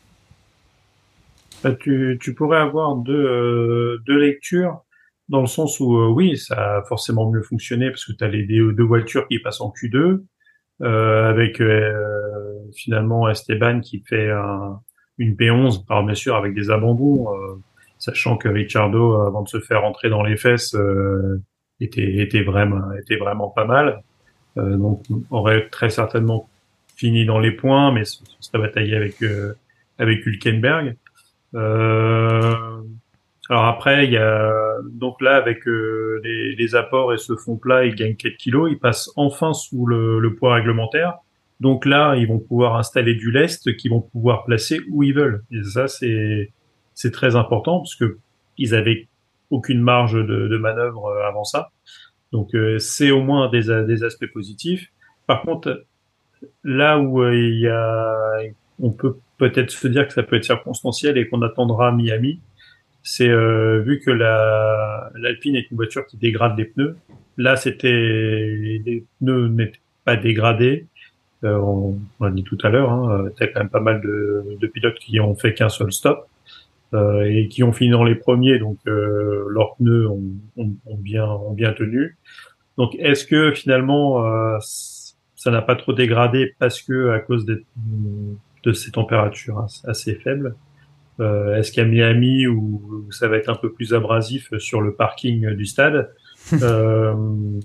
[SPEAKER 9] Bah, tu, tu pourrais avoir deux, euh, deux lectures dans le sens où euh, oui, ça a forcément mieux fonctionné parce que tu as les deux voitures qui passent en Q deux euh, avec euh, finalement Esteban qui fait un, une P onze, alors bien sûr avec des abandons, euh, sachant que Ricciardo, avant de se faire rentrer dans les fesses, euh, était, était vraiment, était vraiment pas mal. Euh, donc, aurait très certainement fini dans les points, mais ça serait bataillé avec euh, avec Hülkenberg. Euh, alors après, il y a donc là avec euh, les, les apports et ce fond plat, ils gagnent quatre kilos, ils passent enfin sous le, le poids réglementaire. Donc là, ils vont pouvoir installer du lest qu'ils vont pouvoir placer où ils veulent. Et ça, c'est c'est très important parce que ils avaient aucune marge de, de manœuvre avant ça. Donc euh, c'est au moins des des aspects positifs. Par contre, là où euh, il y a, on peut peut-être se dire que ça peut être circonstanciel et qu'on attendra Miami, c'est euh, vu que la l'Alpine est une voiture qui dégrade les pneus. Là, c'était les pneus n'étaient pas dégradés. Euh, on, on l'a dit tout à l'heure, hein, t'as quand même pas mal de, de pilotes qui ont fait qu'un seul stop euh, et qui ont fini dans les premiers, donc euh, leurs pneus ont, ont, ont bien ont bien tenu. Donc, est-ce que finalement euh, ça n'a pas trop dégradé parce que à cause de, de ces températures assez faibles? Euh, est-ce qu'à Miami où ça va être un peu plus abrasif sur le parking du stade? euh,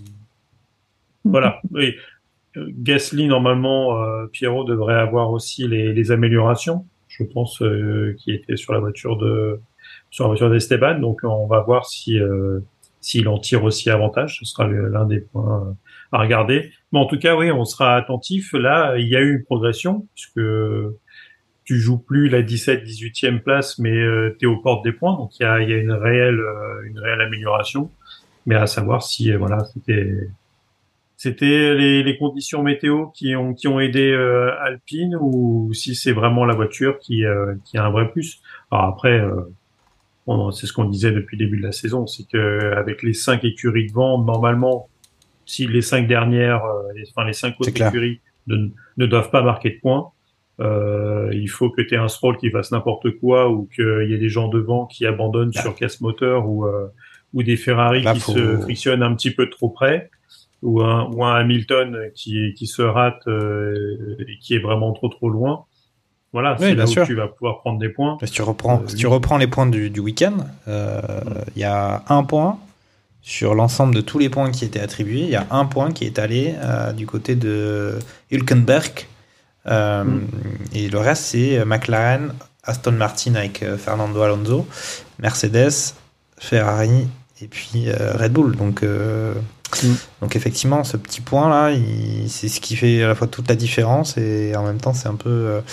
[SPEAKER 9] Voilà. Oui. Gasly, normalement, euh, Pierrot devrait avoir aussi les, les améliorations, je pense, euh, qui étaient sur la voiture de sur la voiture d'Esteban. Donc, on va voir si euh, s'il en tire aussi avantage. Ce sera le, l'un des points à regarder. Mais en tout cas, oui, on sera attentif. Là, il y a eu une progression puisque tu joues plus la dix-sept, dix-huitième place, mais euh, tu es aux portes des points. Donc, il y a, il y a une réelle euh, une réelle amélioration. Mais à savoir si euh, voilà, c'était C'était les, les conditions météo qui ont qui ont aidé euh, Alpine ou si c'est vraiment la voiture qui euh, qui a un vrai plus. Alors après, euh, on, c'est ce qu'on disait depuis le début de la saison, c'est que avec les cinq écuries devant, normalement, si les cinq dernières, euh, les, enfin les cinq autres écuries ne, ne doivent pas marquer de points, euh, il faut que tu aies un Stroll qui fasse n'importe quoi ou qu'il y ait des gens devant qui abandonnent ah. sur casse moteur ou euh, ou des Ferrari Là, qui faut... se frictionnent un petit peu trop près. Ou un, ou un Hamilton qui, qui se rate euh, et qui est vraiment trop trop loin. Voilà, oui, c'est là sûr. Où tu vas pouvoir prendre des points.
[SPEAKER 8] Si tu reprends, euh, si tu reprends les points du, du week-end, il euh, mm. y a un point sur l'ensemble de tous les points qui étaient attribués. Il y a un point qui est allé euh, du côté de Hülkenberg. Euh, mm. Et le reste, c'est McLaren, Aston Martin avec Fernando Alonso, Mercedes, Ferrari et puis euh, Red Bull. Donc... Euh, Mm. Donc effectivement, ce petit point là, il, c'est ce qui fait à la fois toute la différence et en même temps c'est un peu, euh,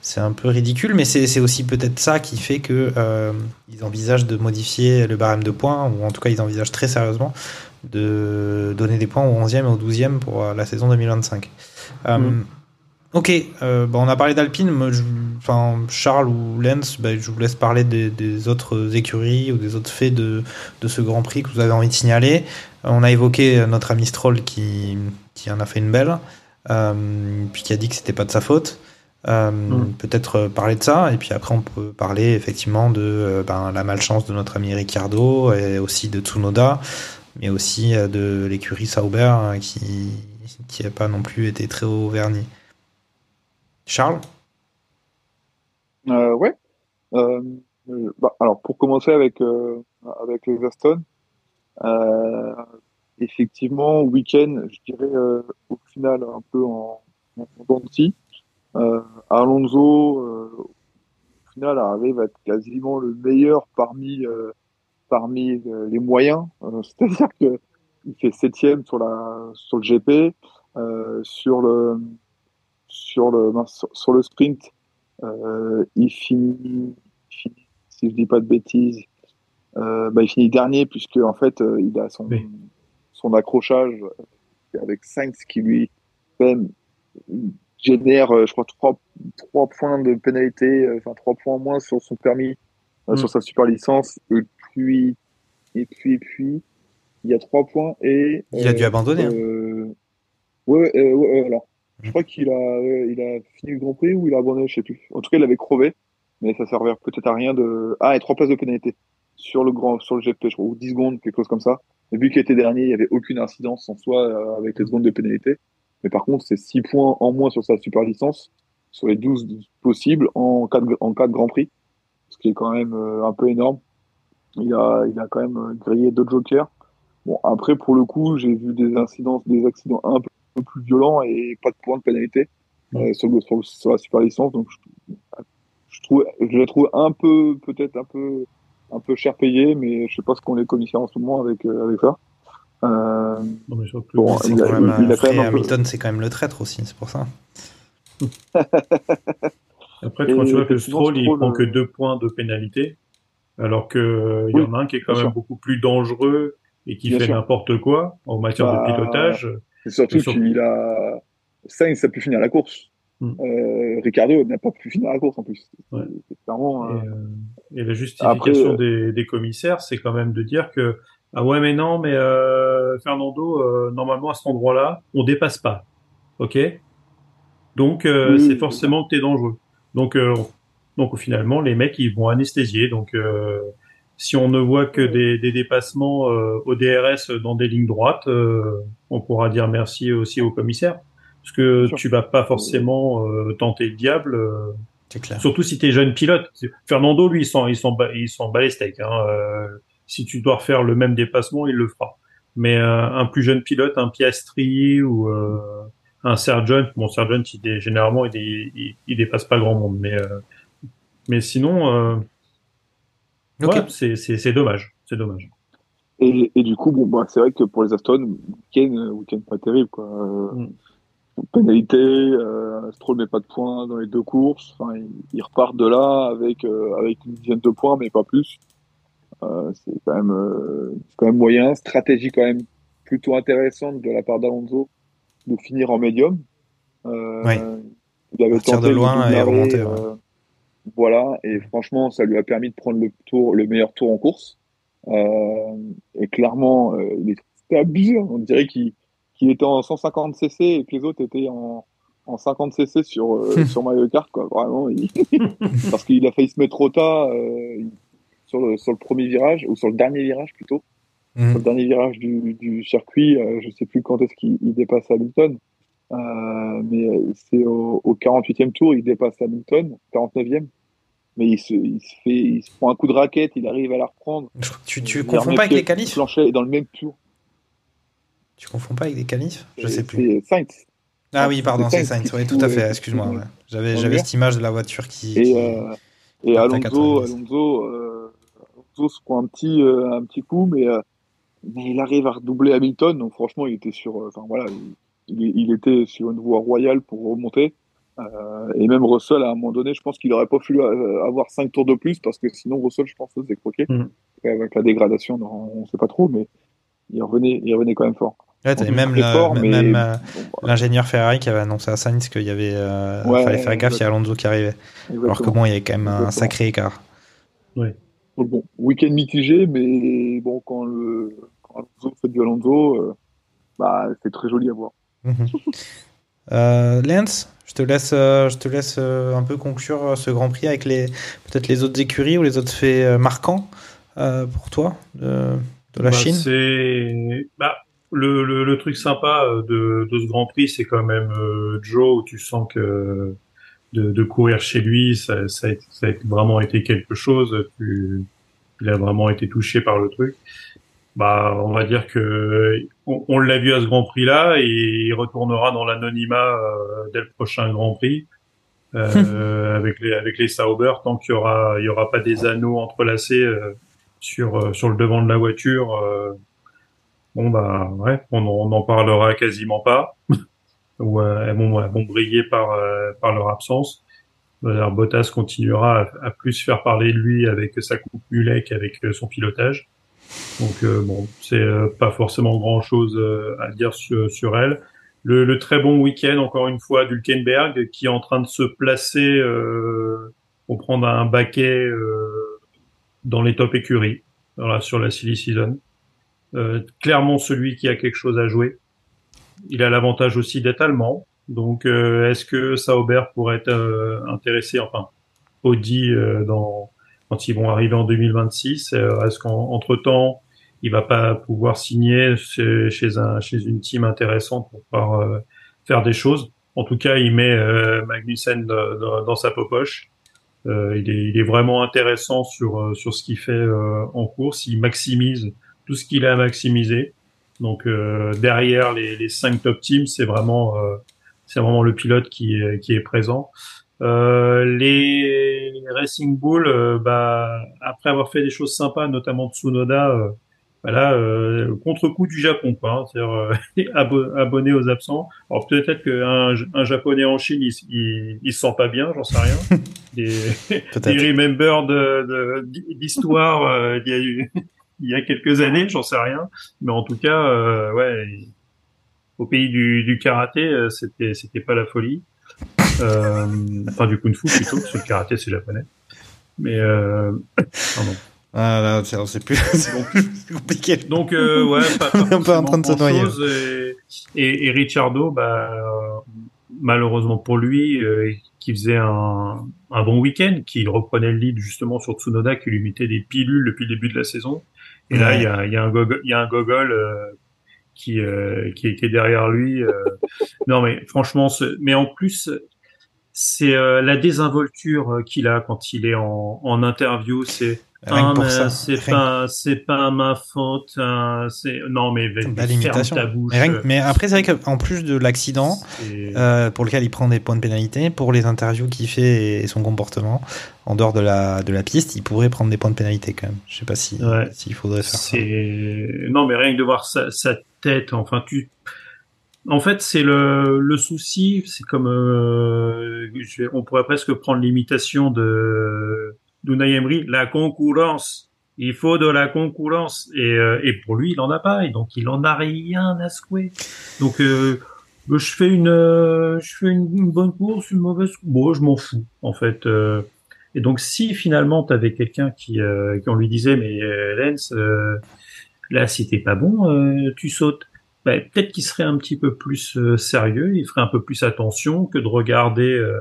[SPEAKER 8] c'est un peu ridicule, mais c'est, c'est aussi peut-être ça qui fait que euh, ils envisagent de modifier le barème de points, ou en tout cas ils envisagent très sérieusement de donner des points au onzième et au douzième pour la saison deux mille vingt-cinq. Euh, mm. Ok, euh, bon, on a parlé d'Alpine. Moi, je, enfin, Charles ou Lens, bah, je vous laisse parler des, des autres écuries ou des autres faits de, de ce Grand Prix que vous avez envie de signaler. On a évoqué notre ami Stroll qui, qui en a fait une belle, euh, puis qui a dit que c'était pas de sa faute. Euh, mmh. Peut-être parler de ça, et puis après on peut parler effectivement de euh, ben, la malchance de notre ami Ricciardo et aussi de Tsunoda, mais aussi euh, de l'écurie Sauber hein, qui qui n'a pas non plus été très haut verni. Charles
[SPEAKER 10] euh, Ouais. Euh, bah, alors pour commencer avec euh, avec les Aston, euh, effectivement week-end, je dirais euh, au final un peu en, en dents de scie. Euh, Alonso, euh, au final, arrive à être quasiment le meilleur parmi euh, parmi euh, les moyens. Euh, c'est-à-dire que il fait septième sur la sur le G P, euh, sur le sur le non, sur, sur le sprint, euh, il finit, il finit, si je dis pas de bêtises, euh, bah il finit dernier puisque en fait euh, il a son oui. son accrochage avec Sainz qui lui fait génère, je crois, trois, trois points de pénalité, enfin trois points en moins sur son permis, mm. euh, sur sa super licence, et puis, et puis, et puis, il y a trois points et.
[SPEAKER 8] Il euh, a dû abandonner.
[SPEAKER 10] Euh, hein. Ouais, euh, ouais, alors. Mm. Je crois qu'il a, euh, il a fini le Grand Prix ou il a abandonné, je sais plus. En tout cas, il avait crevé, mais ça servait peut-être à rien de. Ah, et trois places de pénalité sur le grand, sur le G P, je crois, ou dix secondes, quelque chose comme ça. Et vu qu'il était dernier, il n'y avait aucune incidence en soi euh, avec les secondes de pénalité. Mais par contre, c'est six points en moins sur sa super licence, sur les douze possibles en cas de, en cas de Grand Prix, ce qui est quand même euh, un peu énorme. Il a, il a quand même grillé deux jokers. Bon, après, pour le coup, j'ai vu des incidents, des accidents un peu plus violents et pas de points de pénalité euh, sur, sur, sur la super licence. Donc, je, je trouve, je la trouve un peu, peut-être un peu, un peu cher payé, mais je sais pas ce qu'on est commissaires en ce moment avec, euh, avec ça. Euh,
[SPEAKER 8] non, mais bon, c'est il quand a, même, il a quand même Hamilton, peu... c'est quand même le traître aussi, c'est pour ça.
[SPEAKER 9] Après, quand tu vois que Stroll, il prend le... que deux points de pénalité, alors qu'il euh, oui, y en a un qui est quand même sûr. beaucoup plus dangereux et qui bien fait sûr. n'importe quoi en matière bah, de pilotage.
[SPEAKER 10] Et surtout et sur... qu'il a Sainz a pu finir la course. Mm. Euh, Ricciardo n'a pas pu finir la course en plus.
[SPEAKER 9] Ouais.
[SPEAKER 10] C'est clairement,
[SPEAKER 9] et, euh... et la justification Après, des, des commissaires, c'est quand même de dire que ah ouais mais non mais euh, Fernando euh, normalement à cet endroit-là on dépasse pas, ok, donc euh, oui, c'est forcément que t'es dangereux, donc euh, donc finalement les mecs ils vont anesthésier, donc euh, si on ne voit que des, des dépassements euh, au D R S dans des lignes droites, euh, on pourra dire merci aussi au commissaire parce que tu vas pas forcément euh, tenter le diable, euh,
[SPEAKER 8] c'est clair.
[SPEAKER 9] Surtout si t'es jeune pilote. Fernando lui il s'en il s'en il s'en bat les steaks, hein, euh, si tu dois refaire le même dépassement, il le fera. Mais euh, un plus jeune pilote, un Piastri ou euh, un Sargent, bon Sargent, il est, généralement, il, est, il, il dépasse pas grand monde, mais euh, mais sinon, euh, okay. ouais, c'est c'est c'est dommage, c'est dommage.
[SPEAKER 10] Et, et du coup, bon, bah, c'est vrai que pour les Aston, week-end, week-end pas terrible, quoi. Euh, mm. Pénalité, euh, Stroll met pas de points dans les deux courses. Enfin, ils, ils repartent de là avec euh, avec une dizaine de points, mais pas plus. Euh, c'est quand même euh, c'est quand même moyen, stratégie quand même plutôt intéressante de la part d'Alonso de finir en médium. Euh,
[SPEAKER 8] oui.
[SPEAKER 10] Il avait
[SPEAKER 8] partir
[SPEAKER 10] tenté
[SPEAKER 8] de loin
[SPEAKER 10] de
[SPEAKER 8] et remonter.
[SPEAKER 10] Euh,
[SPEAKER 8] ouais.
[SPEAKER 10] Voilà, et franchement, ça lui a permis de prendre le tour, le meilleur tour en course. Euh, et clairement, euh, il était abusé. On dirait qu'il qu'il était en cent cinquante centimètres et que les autres étaient en en cinquante centimètres sur euh, sur Mario Kart, quoi. Vraiment, il... parce qu'il a failli se mettre au tas. Euh, il... sur le, sur le premier virage, ou sur le dernier virage plutôt, mmh. sur le dernier virage du, du circuit, euh, je sais plus quand est-ce qu'il il dépasse Hamilton, euh, mais c'est au, au quarante-huitième tour, il dépasse Hamilton, quarante-neuvième, mais il se, il se fait, il se prend un coup de raquette, il arrive à la reprendre.
[SPEAKER 8] Tu, tu confonds pas avec les qualifs?
[SPEAKER 10] Planchet est dans le même tour.
[SPEAKER 8] Tu confonds pas avec des qualifs? Je sais plus.
[SPEAKER 10] C'est Sainz.
[SPEAKER 8] Ah oui, pardon, c'est Sainz, oui, tout à fait, excuse-moi. Ouais. J'avais, j'avais cette image de la voiture qui...
[SPEAKER 10] Et,
[SPEAKER 8] qui...
[SPEAKER 10] Euh, et Alonso, Alonso, euh, Alonso se prend un petit, euh, un petit coup, mais, euh, mais il arrive à redoubler Hamilton. Donc franchement, il était sur, enfin euh, voilà, il, il, il était sur une voie royale pour remonter. Euh, et même Russell, à un moment donné, je pense qu'il aurait pas fallu euh, avoir cinq tours de plus parce que sinon Russell, je pense, se faisait croquer.
[SPEAKER 9] Mm.
[SPEAKER 10] Et avec la dégradation, non, on sait pas trop, mais il revenait, il revenait quand même fort.
[SPEAKER 8] Ouais, t'avais
[SPEAKER 10] Donc,
[SPEAKER 8] même,
[SPEAKER 10] très
[SPEAKER 8] la-
[SPEAKER 10] fort,
[SPEAKER 8] même,
[SPEAKER 10] mais
[SPEAKER 8] même, euh,
[SPEAKER 10] bon, bah,
[SPEAKER 8] l'ingénieur Ferrari qui avait annoncé à Sainz qu'il y avait, euh,
[SPEAKER 10] Ouais,
[SPEAKER 8] fallait faire gaffe, il y a
[SPEAKER 10] exactement.
[SPEAKER 8] Alonso qui arrivait. Alors que
[SPEAKER 10] Exactement.
[SPEAKER 8] bon, il y avait quand même un
[SPEAKER 10] Exactement.
[SPEAKER 8] sacré écart.
[SPEAKER 9] Ouais.
[SPEAKER 10] Donc bon, week-end mitigé, mais bon, quand le quand Alonso fait du Alonso, euh, bah c'est très joli à voir.
[SPEAKER 8] Mhm. Euh, Lance, je te laisse, euh, je te laisse euh, un peu conclure euh, ce Grand Prix avec les peut-être les autres écuries ou les autres faits euh, marquants euh, pour toi de, de la
[SPEAKER 9] Bah,
[SPEAKER 8] Chine.
[SPEAKER 9] c'est bah, le, le, le truc sympa euh, de, de ce Grand Prix, c'est quand même euh, Joe, où tu sens que de, de courir chez lui, ça, ça, a, ça a vraiment été quelque chose. Tu, il a vraiment été touché par le truc. Bah, on va dire que on, on l'a vu à ce Grand Prix-là et il retournera dans l'anonymat euh, dès le prochain Grand Prix euh, avec les avec les Sauber tant qu'il y aura il y aura pas des anneaux entrelacés euh, sur euh, sur le devant de la voiture. Euh, bon bah ouais, on on n'en parlera quasiment pas. Ou euh, elles vont elles vont briller par euh, par leur absence. Alors, Bottas continuera à, à plus faire parler de lui avec sa coupe mulet qu'avec euh, son pilotage. Donc euh, bon, c'est euh, pas forcément grand chose euh, à dire sur, sur elle. Le, le très bon week-end encore une fois d'Hülkenberg qui est en train de se placer euh, pour prendre un baquet euh, dans les top écuries, voilà, sur la silly season. Euh, clairement celui qui a quelque chose à jouer. Il a l'avantage aussi d'être allemand. Donc euh, est-ce que Sauber pourrait être euh, intéressé, enfin Audi euh, dans quand ils vont arriver en deux mille vingt-six, euh, est-ce qu'entre temps il va pas pouvoir signer chez, chez un chez une team intéressante pour pouvoir euh, faire des choses. En tout cas, il met euh, Magnussen dans, dans, dans sa poche. Euh, il est il est vraiment intéressant sur sur ce qu'il fait euh, en course. Il maximise tout ce qu'il a à maximiser. Donc euh, derrière les les cinq top teams, c'est vraiment euh, c'est vraiment le pilote qui est qui est présent. Euh, les, les Racing Bull, euh, bah, après avoir fait des choses sympas, notamment Tsunoda, euh, voilà, euh, contre-coup du Japon, quoi. Hein, c'est-à-dire euh, abo- abonné aux absents. Alors peut-être qu'un un Japonais en Chine, il, il, il se sent pas bien, j'en sais rien. Des, des remember de, de, d'histoire euh, il y a eu il y a quelques années, j'en sais rien. Mais en tout cas, euh, ouais, au pays du, du karaté, euh, c'était c'était pas la folie. Euh, enfin du kung-fu plutôt, parce que le karaté c'est japonais. Mais euh, pardon.
[SPEAKER 8] Ah là, on sait plus. C'est compliqué.
[SPEAKER 9] Donc euh, ouais, pas, pas
[SPEAKER 8] on est un peu en train de se noyer.
[SPEAKER 9] Et, et, et Ricciardo, bah malheureusement pour lui, euh, qui faisait un, un bon week-end, qui reprenait le lead justement sur Tsunoda, qui lui mettait des pilules depuis le début de la saison. Et ouais. Là, il y a, y a un gogol, il y a un gogol euh, qui, euh, qui, qui est derrière lui. Euh. Non mais franchement, ce, mais en plus. C'est euh, la désinvolture qu'il a quand il est en, en interview. C'est
[SPEAKER 8] rien
[SPEAKER 9] ah,
[SPEAKER 8] pour ça.
[SPEAKER 9] c'est
[SPEAKER 8] rien.
[SPEAKER 9] pas c'est pas ma faute. Hein, c'est non mais, mais
[SPEAKER 8] la limitation.
[SPEAKER 9] Ferme ta bouche.
[SPEAKER 8] Mais, rien, mais après c'est vrai qu'en plus de l'accident euh, pour lequel il prend des points de pénalité, pour les interviews qu'il fait et son comportement en dehors de la de la piste, il pourrait prendre des points de pénalité quand même. Je sais pas si
[SPEAKER 9] ouais.
[SPEAKER 8] s'il faudrait faire
[SPEAKER 9] c'est... ça. Non mais rien que de voir sa, sa tête. Enfin tu. En fait, c'est le, le souci, c'est comme euh, je vais, on pourrait presque prendre l'imitation de d'Unai Emery, la concurrence. Il faut de la concurrence et, euh, et pour lui, il en a pas et donc il en a rien à secouer. Donc euh, je fais une euh, je fais une, une bonne course, une mauvaise, bon, je m'en fous en fait. Euh, et donc si finalement tu avais quelqu'un qui euh, qui on lui disait mais euh, Lens, euh, là si t'es pas bon, euh, tu sautes. Ben, peut-être qu'il serait un petit peu plus euh, sérieux, il ferait un peu plus attention que de regarder euh,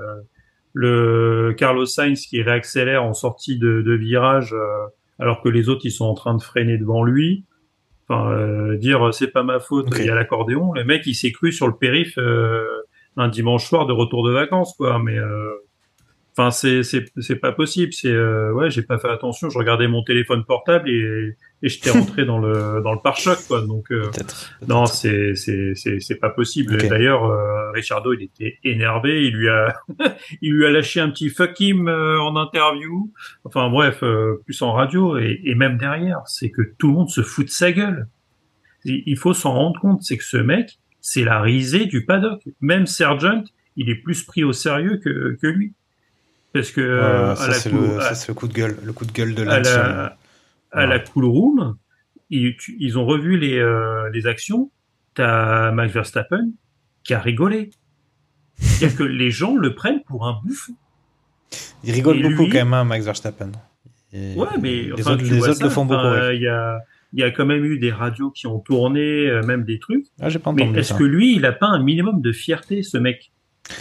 [SPEAKER 9] le Carlos Sainz qui réaccélère en sortie de, de virage euh, alors que les autres ils sont en train de freiner devant lui. Enfin, euh, dire c'est pas ma faute, okay. Il y a l'accordéon. Le mec il s'est cru sur le périph euh, un dimanche soir de retour de vacances, quoi. Mais euh, enfin c'est c'est c'est pas possible. C'est euh, ouais j'ai pas fait attention. Je regardais mon téléphone portable et et j'étais rentré dans le dans le pare-choc, quoi. Donc euh,
[SPEAKER 8] peut-être, peut-être.
[SPEAKER 9] non c'est c'est c'est c'est pas possible. Okay. D'ailleurs euh, Ricciardo il était énervé. Il lui a il lui a lâché un petit fuck him euh, en interview. Enfin bref euh, plus en radio et, et même derrière c'est que tout le monde se fout de sa gueule. Il faut s'en rendre compte, c'est que ce mec c'est la risée du paddock. Même Sargent il est plus pris au sérieux que, que lui. Parce que
[SPEAKER 8] euh,
[SPEAKER 9] à
[SPEAKER 8] ça,
[SPEAKER 9] la
[SPEAKER 8] c'est
[SPEAKER 9] cool,
[SPEAKER 8] le,
[SPEAKER 9] à,
[SPEAKER 8] ça, c'est le coup de gueule, le coup de gueule de
[SPEAKER 9] à
[SPEAKER 8] Lance.
[SPEAKER 9] la, à
[SPEAKER 8] voilà.
[SPEAKER 9] la cool room, ils, ils ont revu les, euh, les actions. T'as Max Verstappen qui a rigolé. C'est-à-dire que les gens le prennent pour un bouffon.
[SPEAKER 8] Il rigole
[SPEAKER 9] Et
[SPEAKER 8] beaucoup
[SPEAKER 9] lui,
[SPEAKER 8] quand même, hein, Max Verstappen. Et
[SPEAKER 9] ouais, mais
[SPEAKER 8] les
[SPEAKER 9] enfin,
[SPEAKER 8] autres,
[SPEAKER 9] tu
[SPEAKER 8] les
[SPEAKER 9] vois
[SPEAKER 8] autres
[SPEAKER 9] ça,
[SPEAKER 8] le font beaucoup.
[SPEAKER 9] enfin,
[SPEAKER 8] Ouais.
[SPEAKER 9] il y a, il y a quand même eu des radios qui ont tourné, euh, même des trucs.
[SPEAKER 8] Ah, j'ai pas
[SPEAKER 9] Mais
[SPEAKER 8] entendu
[SPEAKER 9] est-ce
[SPEAKER 8] ça.
[SPEAKER 9] que lui, il a pas un minimum de fierté, ce mec?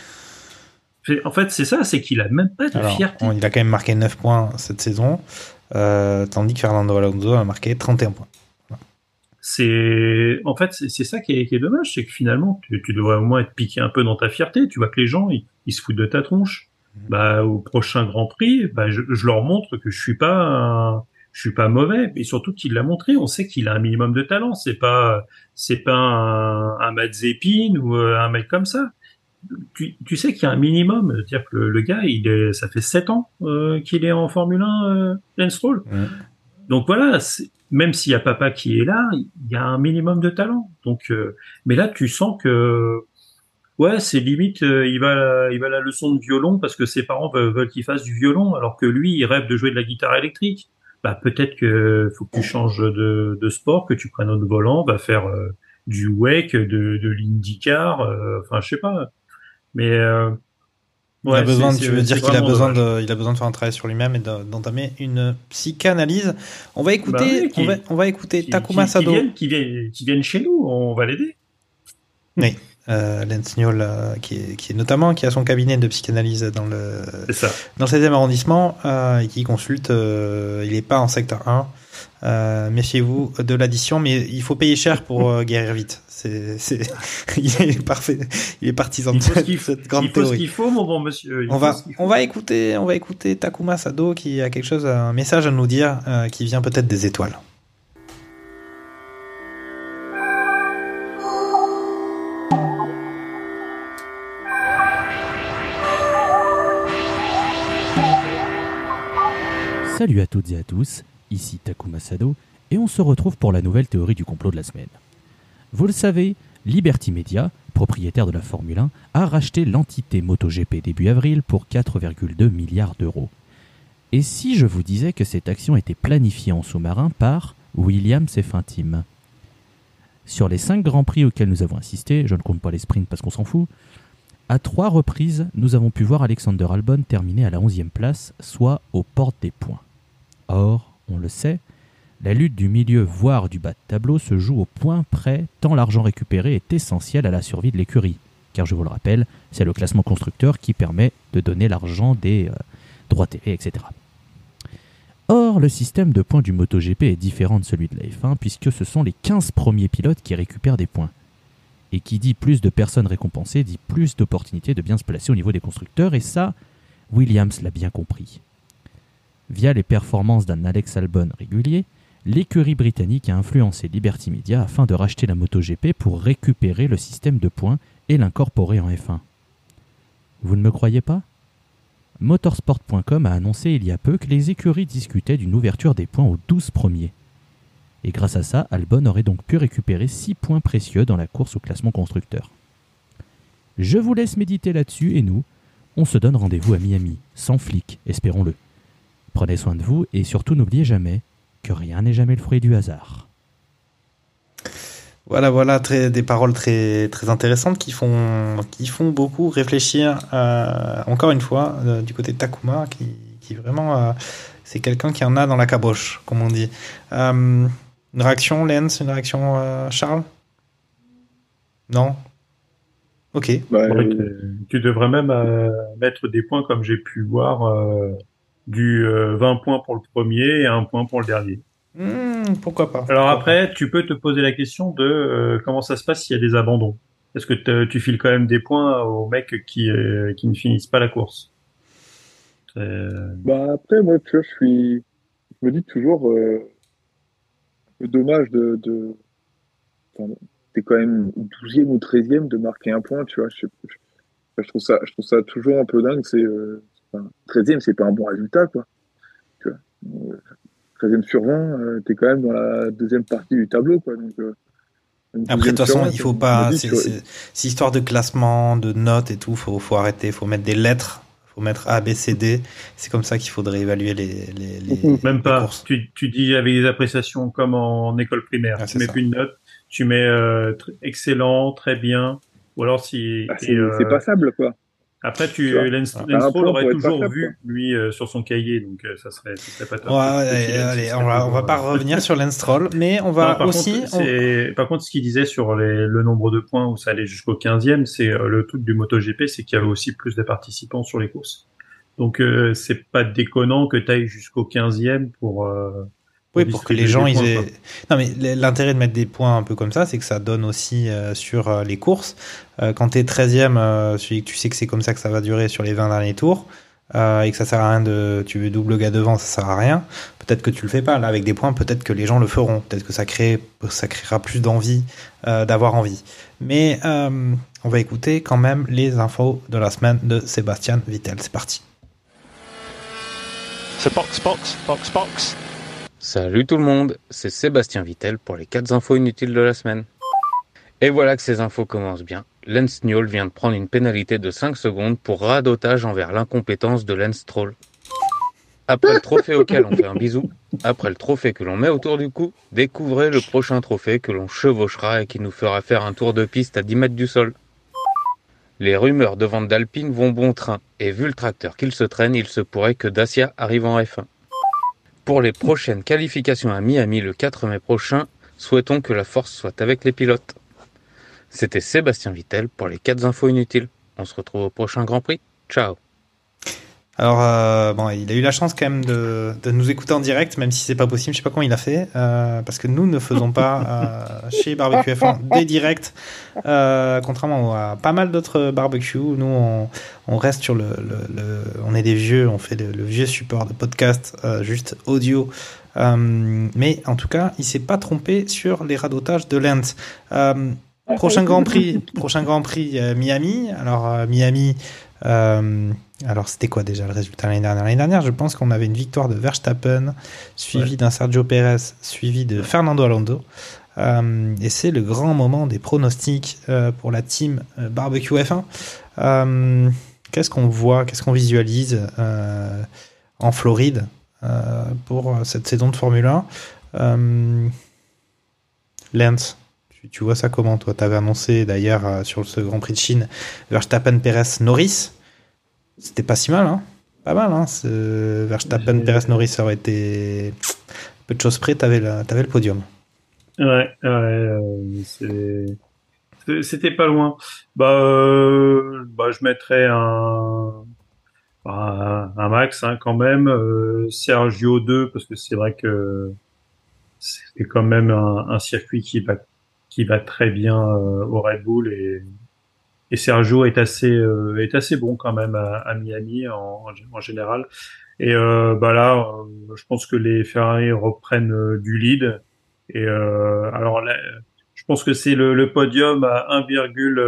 [SPEAKER 9] En fait, c'est ça, c'est qu'il a même pas de
[SPEAKER 8] Alors,
[SPEAKER 9] fierté.
[SPEAKER 8] on, il a quand même marqué neuf points cette saison, euh, tandis que Fernando Alonso a marqué trente et un points. Voilà.
[SPEAKER 9] C'est, en fait, c'est, c'est ça qui est, qui est dommage, c'est que finalement, tu, tu devrais au moins être piqué un peu dans ta fierté. Tu vois que les gens, ils, ils se foutent de ta tronche. Mmh. Bah, au prochain Grand Prix, bah, je, je leur montre que je suis pas, un, je suis pas mauvais, et surtout qu'il l'a montré. On sait qu'il a un minimum de talent. C'est pas, c'est pas un, un Mazepin ou un mec comme ça. Tu, tu sais qu'il y a un minimum, c'est-à-dire que le, le gars, il est, ça fait sept ans euh, qu'il est en Formule un, euh, Lance Stroll. Mmh. Donc voilà, c'est, même s'il y a papa qui est là, il y a un minimum de talent. Donc, euh, mais là, tu sens que, ouais, c'est limite, euh, il va, il va à la leçon de violon parce que ses parents veulent, veulent qu'il fasse du violon, alors que lui, il rêve de jouer de la guitare électrique. Bah peut-être que faut que tu changes de, de sport, que tu prennes un autre volant, va faire euh, du wake, de, de l'IndyCar, euh, enfin je sais pas. Mais euh,
[SPEAKER 8] ouais, il a besoin, tu veux dire qu'il a besoin de, il a besoin de faire un travail sur lui-même et de, d'entamer une psychanalyse. On va écouter, bah oui, qui, on va, on va écouter qui, Takuma
[SPEAKER 9] qui,
[SPEAKER 8] Sado.
[SPEAKER 9] Qui viennent, qui, viennent, qui viennent chez nous, on va l'aider.
[SPEAKER 8] Oui, euh, Lance Niol, euh, qui, est, qui est notamment, qui a son cabinet de psychanalyse dans le,
[SPEAKER 9] ça.
[SPEAKER 8] dans le seizième arrondissement euh, et qui consulte. Euh, il n'est pas en secteur un. Euh, méfiez-vous de l'addition, mais il faut payer cher pour euh, guérir vite. C'est, c'est, il est parfait, il est partisan de cette, cette grande
[SPEAKER 9] il faut
[SPEAKER 8] théorie.
[SPEAKER 9] Ce qu'il faut, mon bon monsieur. Il
[SPEAKER 8] on va, on va écouter, on va écouter Takuma Sado qui a quelque chose, un message à nous dire, euh, qui vient peut-être des étoiles.
[SPEAKER 11] Salut à toutes et à tous, ici Takuma Sado, et on se retrouve pour la nouvelle théorie du complot de la semaine. Vous le savez, Liberty Media, propriétaire de la Formule un, a racheté l'entité MotoGP début avril pour quatre virgule deux milliards d'euros. Et si je vous disais que cette action était planifiée en sous-marin par Williams et Finteam? Sur les cinq grands prix auxquels nous avons assisté, je ne compte pas les sprints parce qu'on s'en fout, à trois reprises, nous avons pu voir Alexander Albon terminer à la onzième place, soit aux portes des points. Or, on le sait, la lutte du milieu voire du bas de tableau se joue au point près tant l'argent récupéré est essentiel à la survie de l'écurie. Car je vous le rappelle, c'est le classement constructeur qui permet de donner l'argent des euh, droits télé, et cetera. Or, le système de points du MotoGP est différent de celui de la F un puisque ce sont les quinze premiers pilotes qui récupèrent des points. Et qui dit plus de personnes récompensées dit plus d'opportunités de bien se placer au niveau des constructeurs, et ça, Williams l'a bien compris. Via les performances d'un Alex Albon régulier, l'écurie britannique a influencé Liberty Media afin de racheter la MotoGP pour récupérer le système de points et l'incorporer en F un. Vous ne me croyez pas ? Motorsport point com a annoncé il y a peu que les écuries discutaient d'une ouverture des points aux douze premiers. Et grâce à ça, Albon aurait donc pu récupérer six points précieux dans la course au classement constructeur. Je vous laisse méditer là-dessus et nous, on se donne rendez-vous à Miami, sans flic, espérons-le. Prenez soin de vous et surtout n'oubliez jamais que rien n'est jamais le fruit du hasard.
[SPEAKER 8] Voilà, voilà, très, des paroles très, très intéressantes qui font, qui font beaucoup réfléchir, euh, encore une fois, euh, du côté de Takuma, qui, qui vraiment, euh, c'est quelqu'un qui en a dans la caboche, comme on dit. Euh, une réaction, Lens, une réaction, euh, Charles ? Non ? Ok.
[SPEAKER 9] Bah, euh, tu devrais même euh, mettre des points comme j'ai pu voir, euh, du euh, vingt points pour le premier et un point pour le dernier.
[SPEAKER 8] Mmh, pourquoi pas.
[SPEAKER 9] Alors
[SPEAKER 8] pourquoi
[SPEAKER 9] après,
[SPEAKER 8] pas.
[SPEAKER 9] tu peux te poser la question de euh, comment ça se passe s'il y a des abandons. Est-ce que tu files quand même des points aux mecs qui, euh, qui ne finissent pas la course? euh...
[SPEAKER 10] Bah après, moi, tu vois, je suis, je me dis toujours, euh, le dommage de, de... Enfin, t'es quand même douzième ou treizième de marquer un point, tu vois. Je, je, je trouve ça, je trouve ça toujours un peu dingue. C'est, euh, enfin, treizième, c'est pas un bon résultat, quoi. Tu vois. treizième sur vingt, euh, t'es quand même dans la deuxième partie du tableau, quoi. Donc, euh,
[SPEAKER 8] Après, de toute façon, il faut pas. C'est, c'est, c'est histoire de classement, de notes et tout. Faut, faut arrêter. Faut mettre des lettres. Faut mettre A, B, C, D. C'est comme ça qu'il faudrait évaluer les. les, les
[SPEAKER 9] Même pas.
[SPEAKER 8] Les courses.
[SPEAKER 9] Tu, tu dis avec des appréciations comme en école primaire.
[SPEAKER 8] Ah,
[SPEAKER 9] tu mets
[SPEAKER 8] ça.
[SPEAKER 9] plus une note. Tu mets euh, tr- excellent, très bien. Ou alors si.
[SPEAKER 10] Ah, c'est,
[SPEAKER 9] et, euh,
[SPEAKER 10] c'est passable, quoi.
[SPEAKER 9] Après, tu,
[SPEAKER 10] Tu vois,
[SPEAKER 9] Lance,
[SPEAKER 10] un
[SPEAKER 9] Lance
[SPEAKER 10] point
[SPEAKER 9] Stroll aurait
[SPEAKER 10] pour être
[SPEAKER 9] toujours
[SPEAKER 10] passable,
[SPEAKER 9] vu, lui, euh, sur son cahier, donc euh, ça serait, ça serait pas top.
[SPEAKER 8] Ouais, allez, allez, on va, on va pas revenir sur Lance Stroll, mais on va
[SPEAKER 9] Non, par
[SPEAKER 8] aussi.
[SPEAKER 9] Contre, c'est, par contre, ce qu'il disait sur les, le nombre de points où ça allait jusqu'au quinzième, c'est euh, le truc du MotoGP, c'est qu'il y avait aussi plus de participants sur les courses. Donc, euh, c'est pas déconnant que tu ailles jusqu'au quinzième pour. Euh,
[SPEAKER 8] Oui, pour que les gens ils aient. Non, mais l'intérêt de mettre des points un peu comme ça, c'est que ça donne aussi euh, sur euh, les courses. Euh, quand t'es treizième, euh, celui que tu sais que c'est comme ça que ça va durer sur les vingt derniers tours, euh, et que ça sert à rien de. Tu veux double gars devant, ça sert à rien. Peut-être que tu le fais pas. Là, avec des points, peut-être que les gens le feront. Peut-être que ça crée, ça créera plus d'envie, euh, d'avoir envie. Mais euh, on va écouter quand même les infos de la semaine de Sébastien Vettel. C'est parti.
[SPEAKER 4] So box, box, box, box.
[SPEAKER 12] Salut tout le monde, c'est Sébastien Vettel pour les quatre infos inutiles de la semaine. Et voilà que ces infos commencent bien. Lance Stroll vient de prendre une pénalité de cinq secondes pour radotage envers l'incompétence de Lance Stroll. Après le trophée auquel on fait un bisou, après le trophée que l'on met autour du cou, découvrez le prochain trophée que l'on chevauchera et qui nous fera faire un tour de piste à dix mètres du sol. Les rumeurs de vente d'Alpine vont bon train, et vu le tracteur qu'il se traîne, il se pourrait que Dacia arrive en F un. Pour les prochaines qualifications à Miami le quatre mai prochain, souhaitons que la force soit avec les pilotes. C'était Sébastien Vettel pour les quatre infos inutiles. On se retrouve au prochain Grand Prix. Ciao.
[SPEAKER 8] Alors, euh, bon, il a eu la chance quand même de, de nous écouter en direct, même si c'est pas possible. Je sais pas comment il a fait, euh, parce que nous ne faisons pas euh, chez Barbecue F un des directs, euh, contrairement à pas mal d'autres barbecues. Nous, on, on reste sur le, le, le, on est des vieux, on fait le, le vieux support de podcast, euh, juste audio. Euh, mais en tout cas, il s'est pas trompé sur les radotages de Lance. Euh, prochain Grand Prix, prochain Grand Prix euh, Miami. Alors euh, Miami. Euh, alors c'était quoi déjà le résultat l'année dernière? L'année dernière, je pense qu'on avait une victoire de Verstappen, suivi ouais. d'un Sergio Pérez, suivi de Fernando Alonso. Euh, et c'est le grand moment des pronostics euh, pour la team euh, Barbecue F un. Euh, qu'est-ce qu'on voit, qu'est-ce qu'on visualise euh, en Floride euh, pour cette saison de Formule un? euh, Lance, tu, tu vois ça comment, toi? Tu avais annoncé d'ailleurs euh, sur ce Grand Prix de Chine Verstappen, Pérez, Norris. C'était pas si mal, hein? Pas mal, hein? Ce Verstappen, Pérez, Norris, ça aurait été peu de choses près, t'avais le, t'avais le podium.
[SPEAKER 9] Ouais, ouais, euh, c'est... c'était pas loin. Bah, euh, bah, je mettrais un, un, un max, hein, quand même. Euh, Sergio deux, parce que c'est vrai que c'est quand même un, un circuit qui va, qui va très bien euh, au Red Bull et, et Sergio est assez, euh, est assez bon quand même à, à Miami en, en général. Et euh, bah là, euh, je pense que les Ferrari reprennent euh, du lead. Et euh, alors là, je pense que c'est le, le podium à un virgule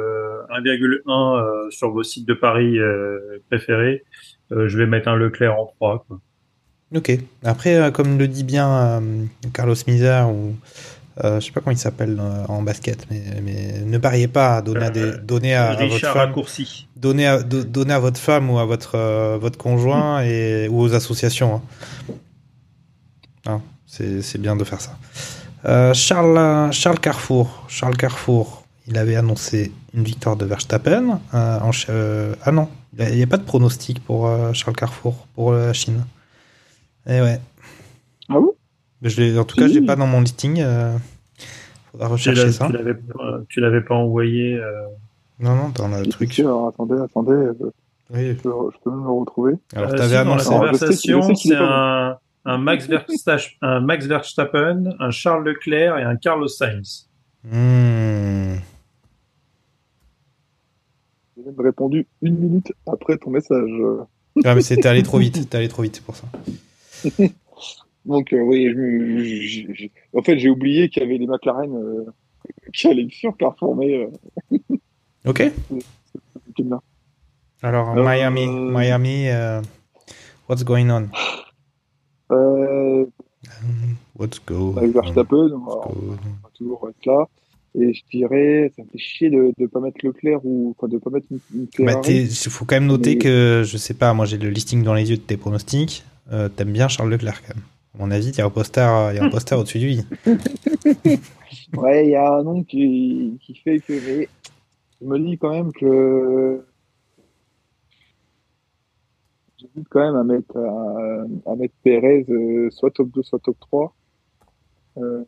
[SPEAKER 9] un euh, sur vos sites de paris euh, préférés. Euh, je vais mettre un Leclerc en trois, quoi.
[SPEAKER 8] Ok. Après, euh, comme le dit bien euh, Carlos Miser, ou euh, je sais pas comment il s'appelle euh, en basket, mais, mais ne pariez pas à donner à, des, donner à, à votre femme, donner à, do, donner à votre femme ou à votre euh, votre conjoint et ou aux associations. Hein. Ah, c'est c'est bien de faire ça. Euh, Charles Charles Carrefour, Charles Carrefour, il avait annoncé une victoire de Verstappen. Euh, en, euh, ah non, il n'y a, a pas de pronostic pour euh, Charles Carrefour pour euh, la Chine. Eh ouais.
[SPEAKER 10] Ah bon?
[SPEAKER 8] Je l'ai, en tout cas, oui. Je l'ai pas dans mon listing. Euh, faudra rechercher
[SPEAKER 9] tu
[SPEAKER 8] ça.
[SPEAKER 9] Tu l'avais, tu l'avais pas envoyé. Euh...
[SPEAKER 8] Non, non, t'en as le truc.
[SPEAKER 10] Alors, attendez, attendez. Euh,
[SPEAKER 8] oui.
[SPEAKER 10] je, peux, je peux même le retrouver.
[SPEAKER 8] Alors,
[SPEAKER 9] euh,
[SPEAKER 8] t'avais
[SPEAKER 9] si,
[SPEAKER 8] annoncé.
[SPEAKER 9] Dans la conversation, c'est un, un, Max Verstappen, un Max Verstappen, un Charles Leclerc et un Carlos Sainz.
[SPEAKER 8] Mmh.
[SPEAKER 10] J'ai même répondu une minute après ton message.
[SPEAKER 8] Ah, mais c'était allé trop vite. T'es allé trop vite, c'est pour ça.
[SPEAKER 10] Donc, euh, oui, je, je, je, en fait, j'ai oublié qu'il y avait les McLaren euh, qui allaient sur Carrefour, mais. Euh...
[SPEAKER 8] ok.
[SPEAKER 10] C'est bien.
[SPEAKER 8] Alors, euh, Miami, Miami, uh, what's going on?
[SPEAKER 10] Euh,
[SPEAKER 8] what's going
[SPEAKER 10] avec Verstappen, on, on va toujours être là. Et je dirais, ça me fait chier de ne pas mettre Leclerc ou enfin, de pas mettre une, une Ferrari.
[SPEAKER 8] Il faut quand même noter mais... que, je sais pas, moi j'ai le listing dans les yeux de tes pronostics. Euh, t'aimes bien Charles Leclerc quand même. À mon avis, il y a un poster, il y a un poster au-dessus de lui.
[SPEAKER 10] Ouais, il y a un nom qui, qui fait que. Mais je me dis quand même que. J'hésite quand même à mettre, à, à mettre Pérez euh, soit top deux, soit top trois. Euh...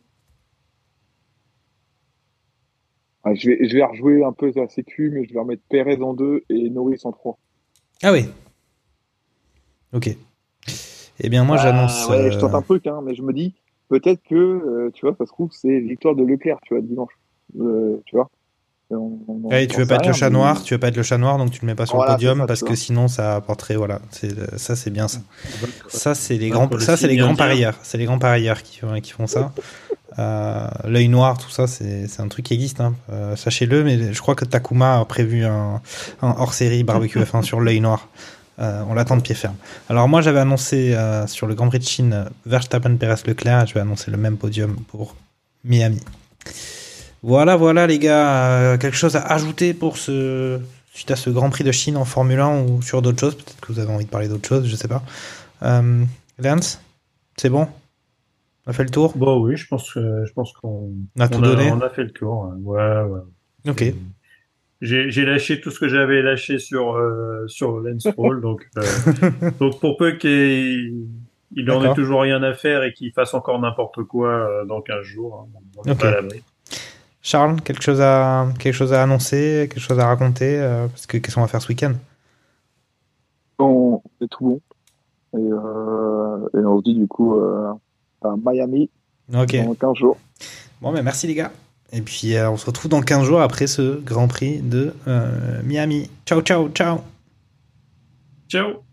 [SPEAKER 10] Ah, je, vais, je vais rejouer un peu la sécu, mais je vais remettre Pérez en deux et Norris en trois.
[SPEAKER 8] Ah oui. Ok. Eh bien, moi,
[SPEAKER 10] ah,
[SPEAKER 8] j'annonce.
[SPEAKER 10] Ouais, je tente un truc, hein, mais je me dis, peut-être que, euh, tu vois, ça se trouve, c'est victoire de Leclerc, tu vois, dimanche. Euh, tu vois. On, on,
[SPEAKER 8] ouais, tu veux pas être rien, le chat mais... noir, tu veux pas être le chat noir, donc tu le mets pas sur voilà, le podium ça, parce que sinon ça apporterait, voilà, c'est, ça c'est bien ça. Ça c'est les grands, ça c'est les grands parieurs, c'est les grands parieurs qui, qui font ça. euh, l'œil noir, tout ça, c'est, c'est un truc qui existe, hein. euh, sachez-le, mais je crois que Takuma a prévu un, un hors-série barbecue F un sur l'œil noir. Euh, on l'attend de pied ferme. Alors moi j'avais annoncé euh, sur le Grand Prix de Chine Verstappen, Perez, Leclerc, je vais annoncer le même podium pour Miami. Voilà, voilà les gars, euh, quelque chose à ajouter pour ce suite à ce Grand Prix de Chine en Formule un ou sur d'autres choses, peut-être que vous avez envie de parler d'autres choses, je sais pas. Euh, Lance, c'est bon ? On a fait le tour ?
[SPEAKER 9] Bon oui, je pense que je pense qu'on
[SPEAKER 8] on a tout
[SPEAKER 9] on
[SPEAKER 8] donné.
[SPEAKER 9] A, on a fait le tour. Hein. Ouais, ouais.
[SPEAKER 8] Ok.
[SPEAKER 9] Et j'ai j'ai lâché tout ce que j'avais lâché sur euh, sur Lance Stroll, donc euh, donc pour peu qu'il il en ait toujours rien à faire et qu'il fasse encore n'importe quoi euh, dans quinze jours, hein, on n'est
[SPEAKER 8] okay.
[SPEAKER 9] pas à l'abri.
[SPEAKER 8] Charles, quelque chose à, quelque chose à annoncer, quelque chose à raconter euh, parce que qu'est-ce qu'on va faire ce week-end ?
[SPEAKER 10] On est tout bon. Et, euh, et on se dit du coup euh, à Miami
[SPEAKER 8] okay.
[SPEAKER 10] dans quinze jours.
[SPEAKER 8] Bon, ben merci les gars. Et puis euh, on se retrouve dans quinze jours après ce Grand Prix de euh, Miami. Ciao, ciao, ciao.
[SPEAKER 9] Ciao.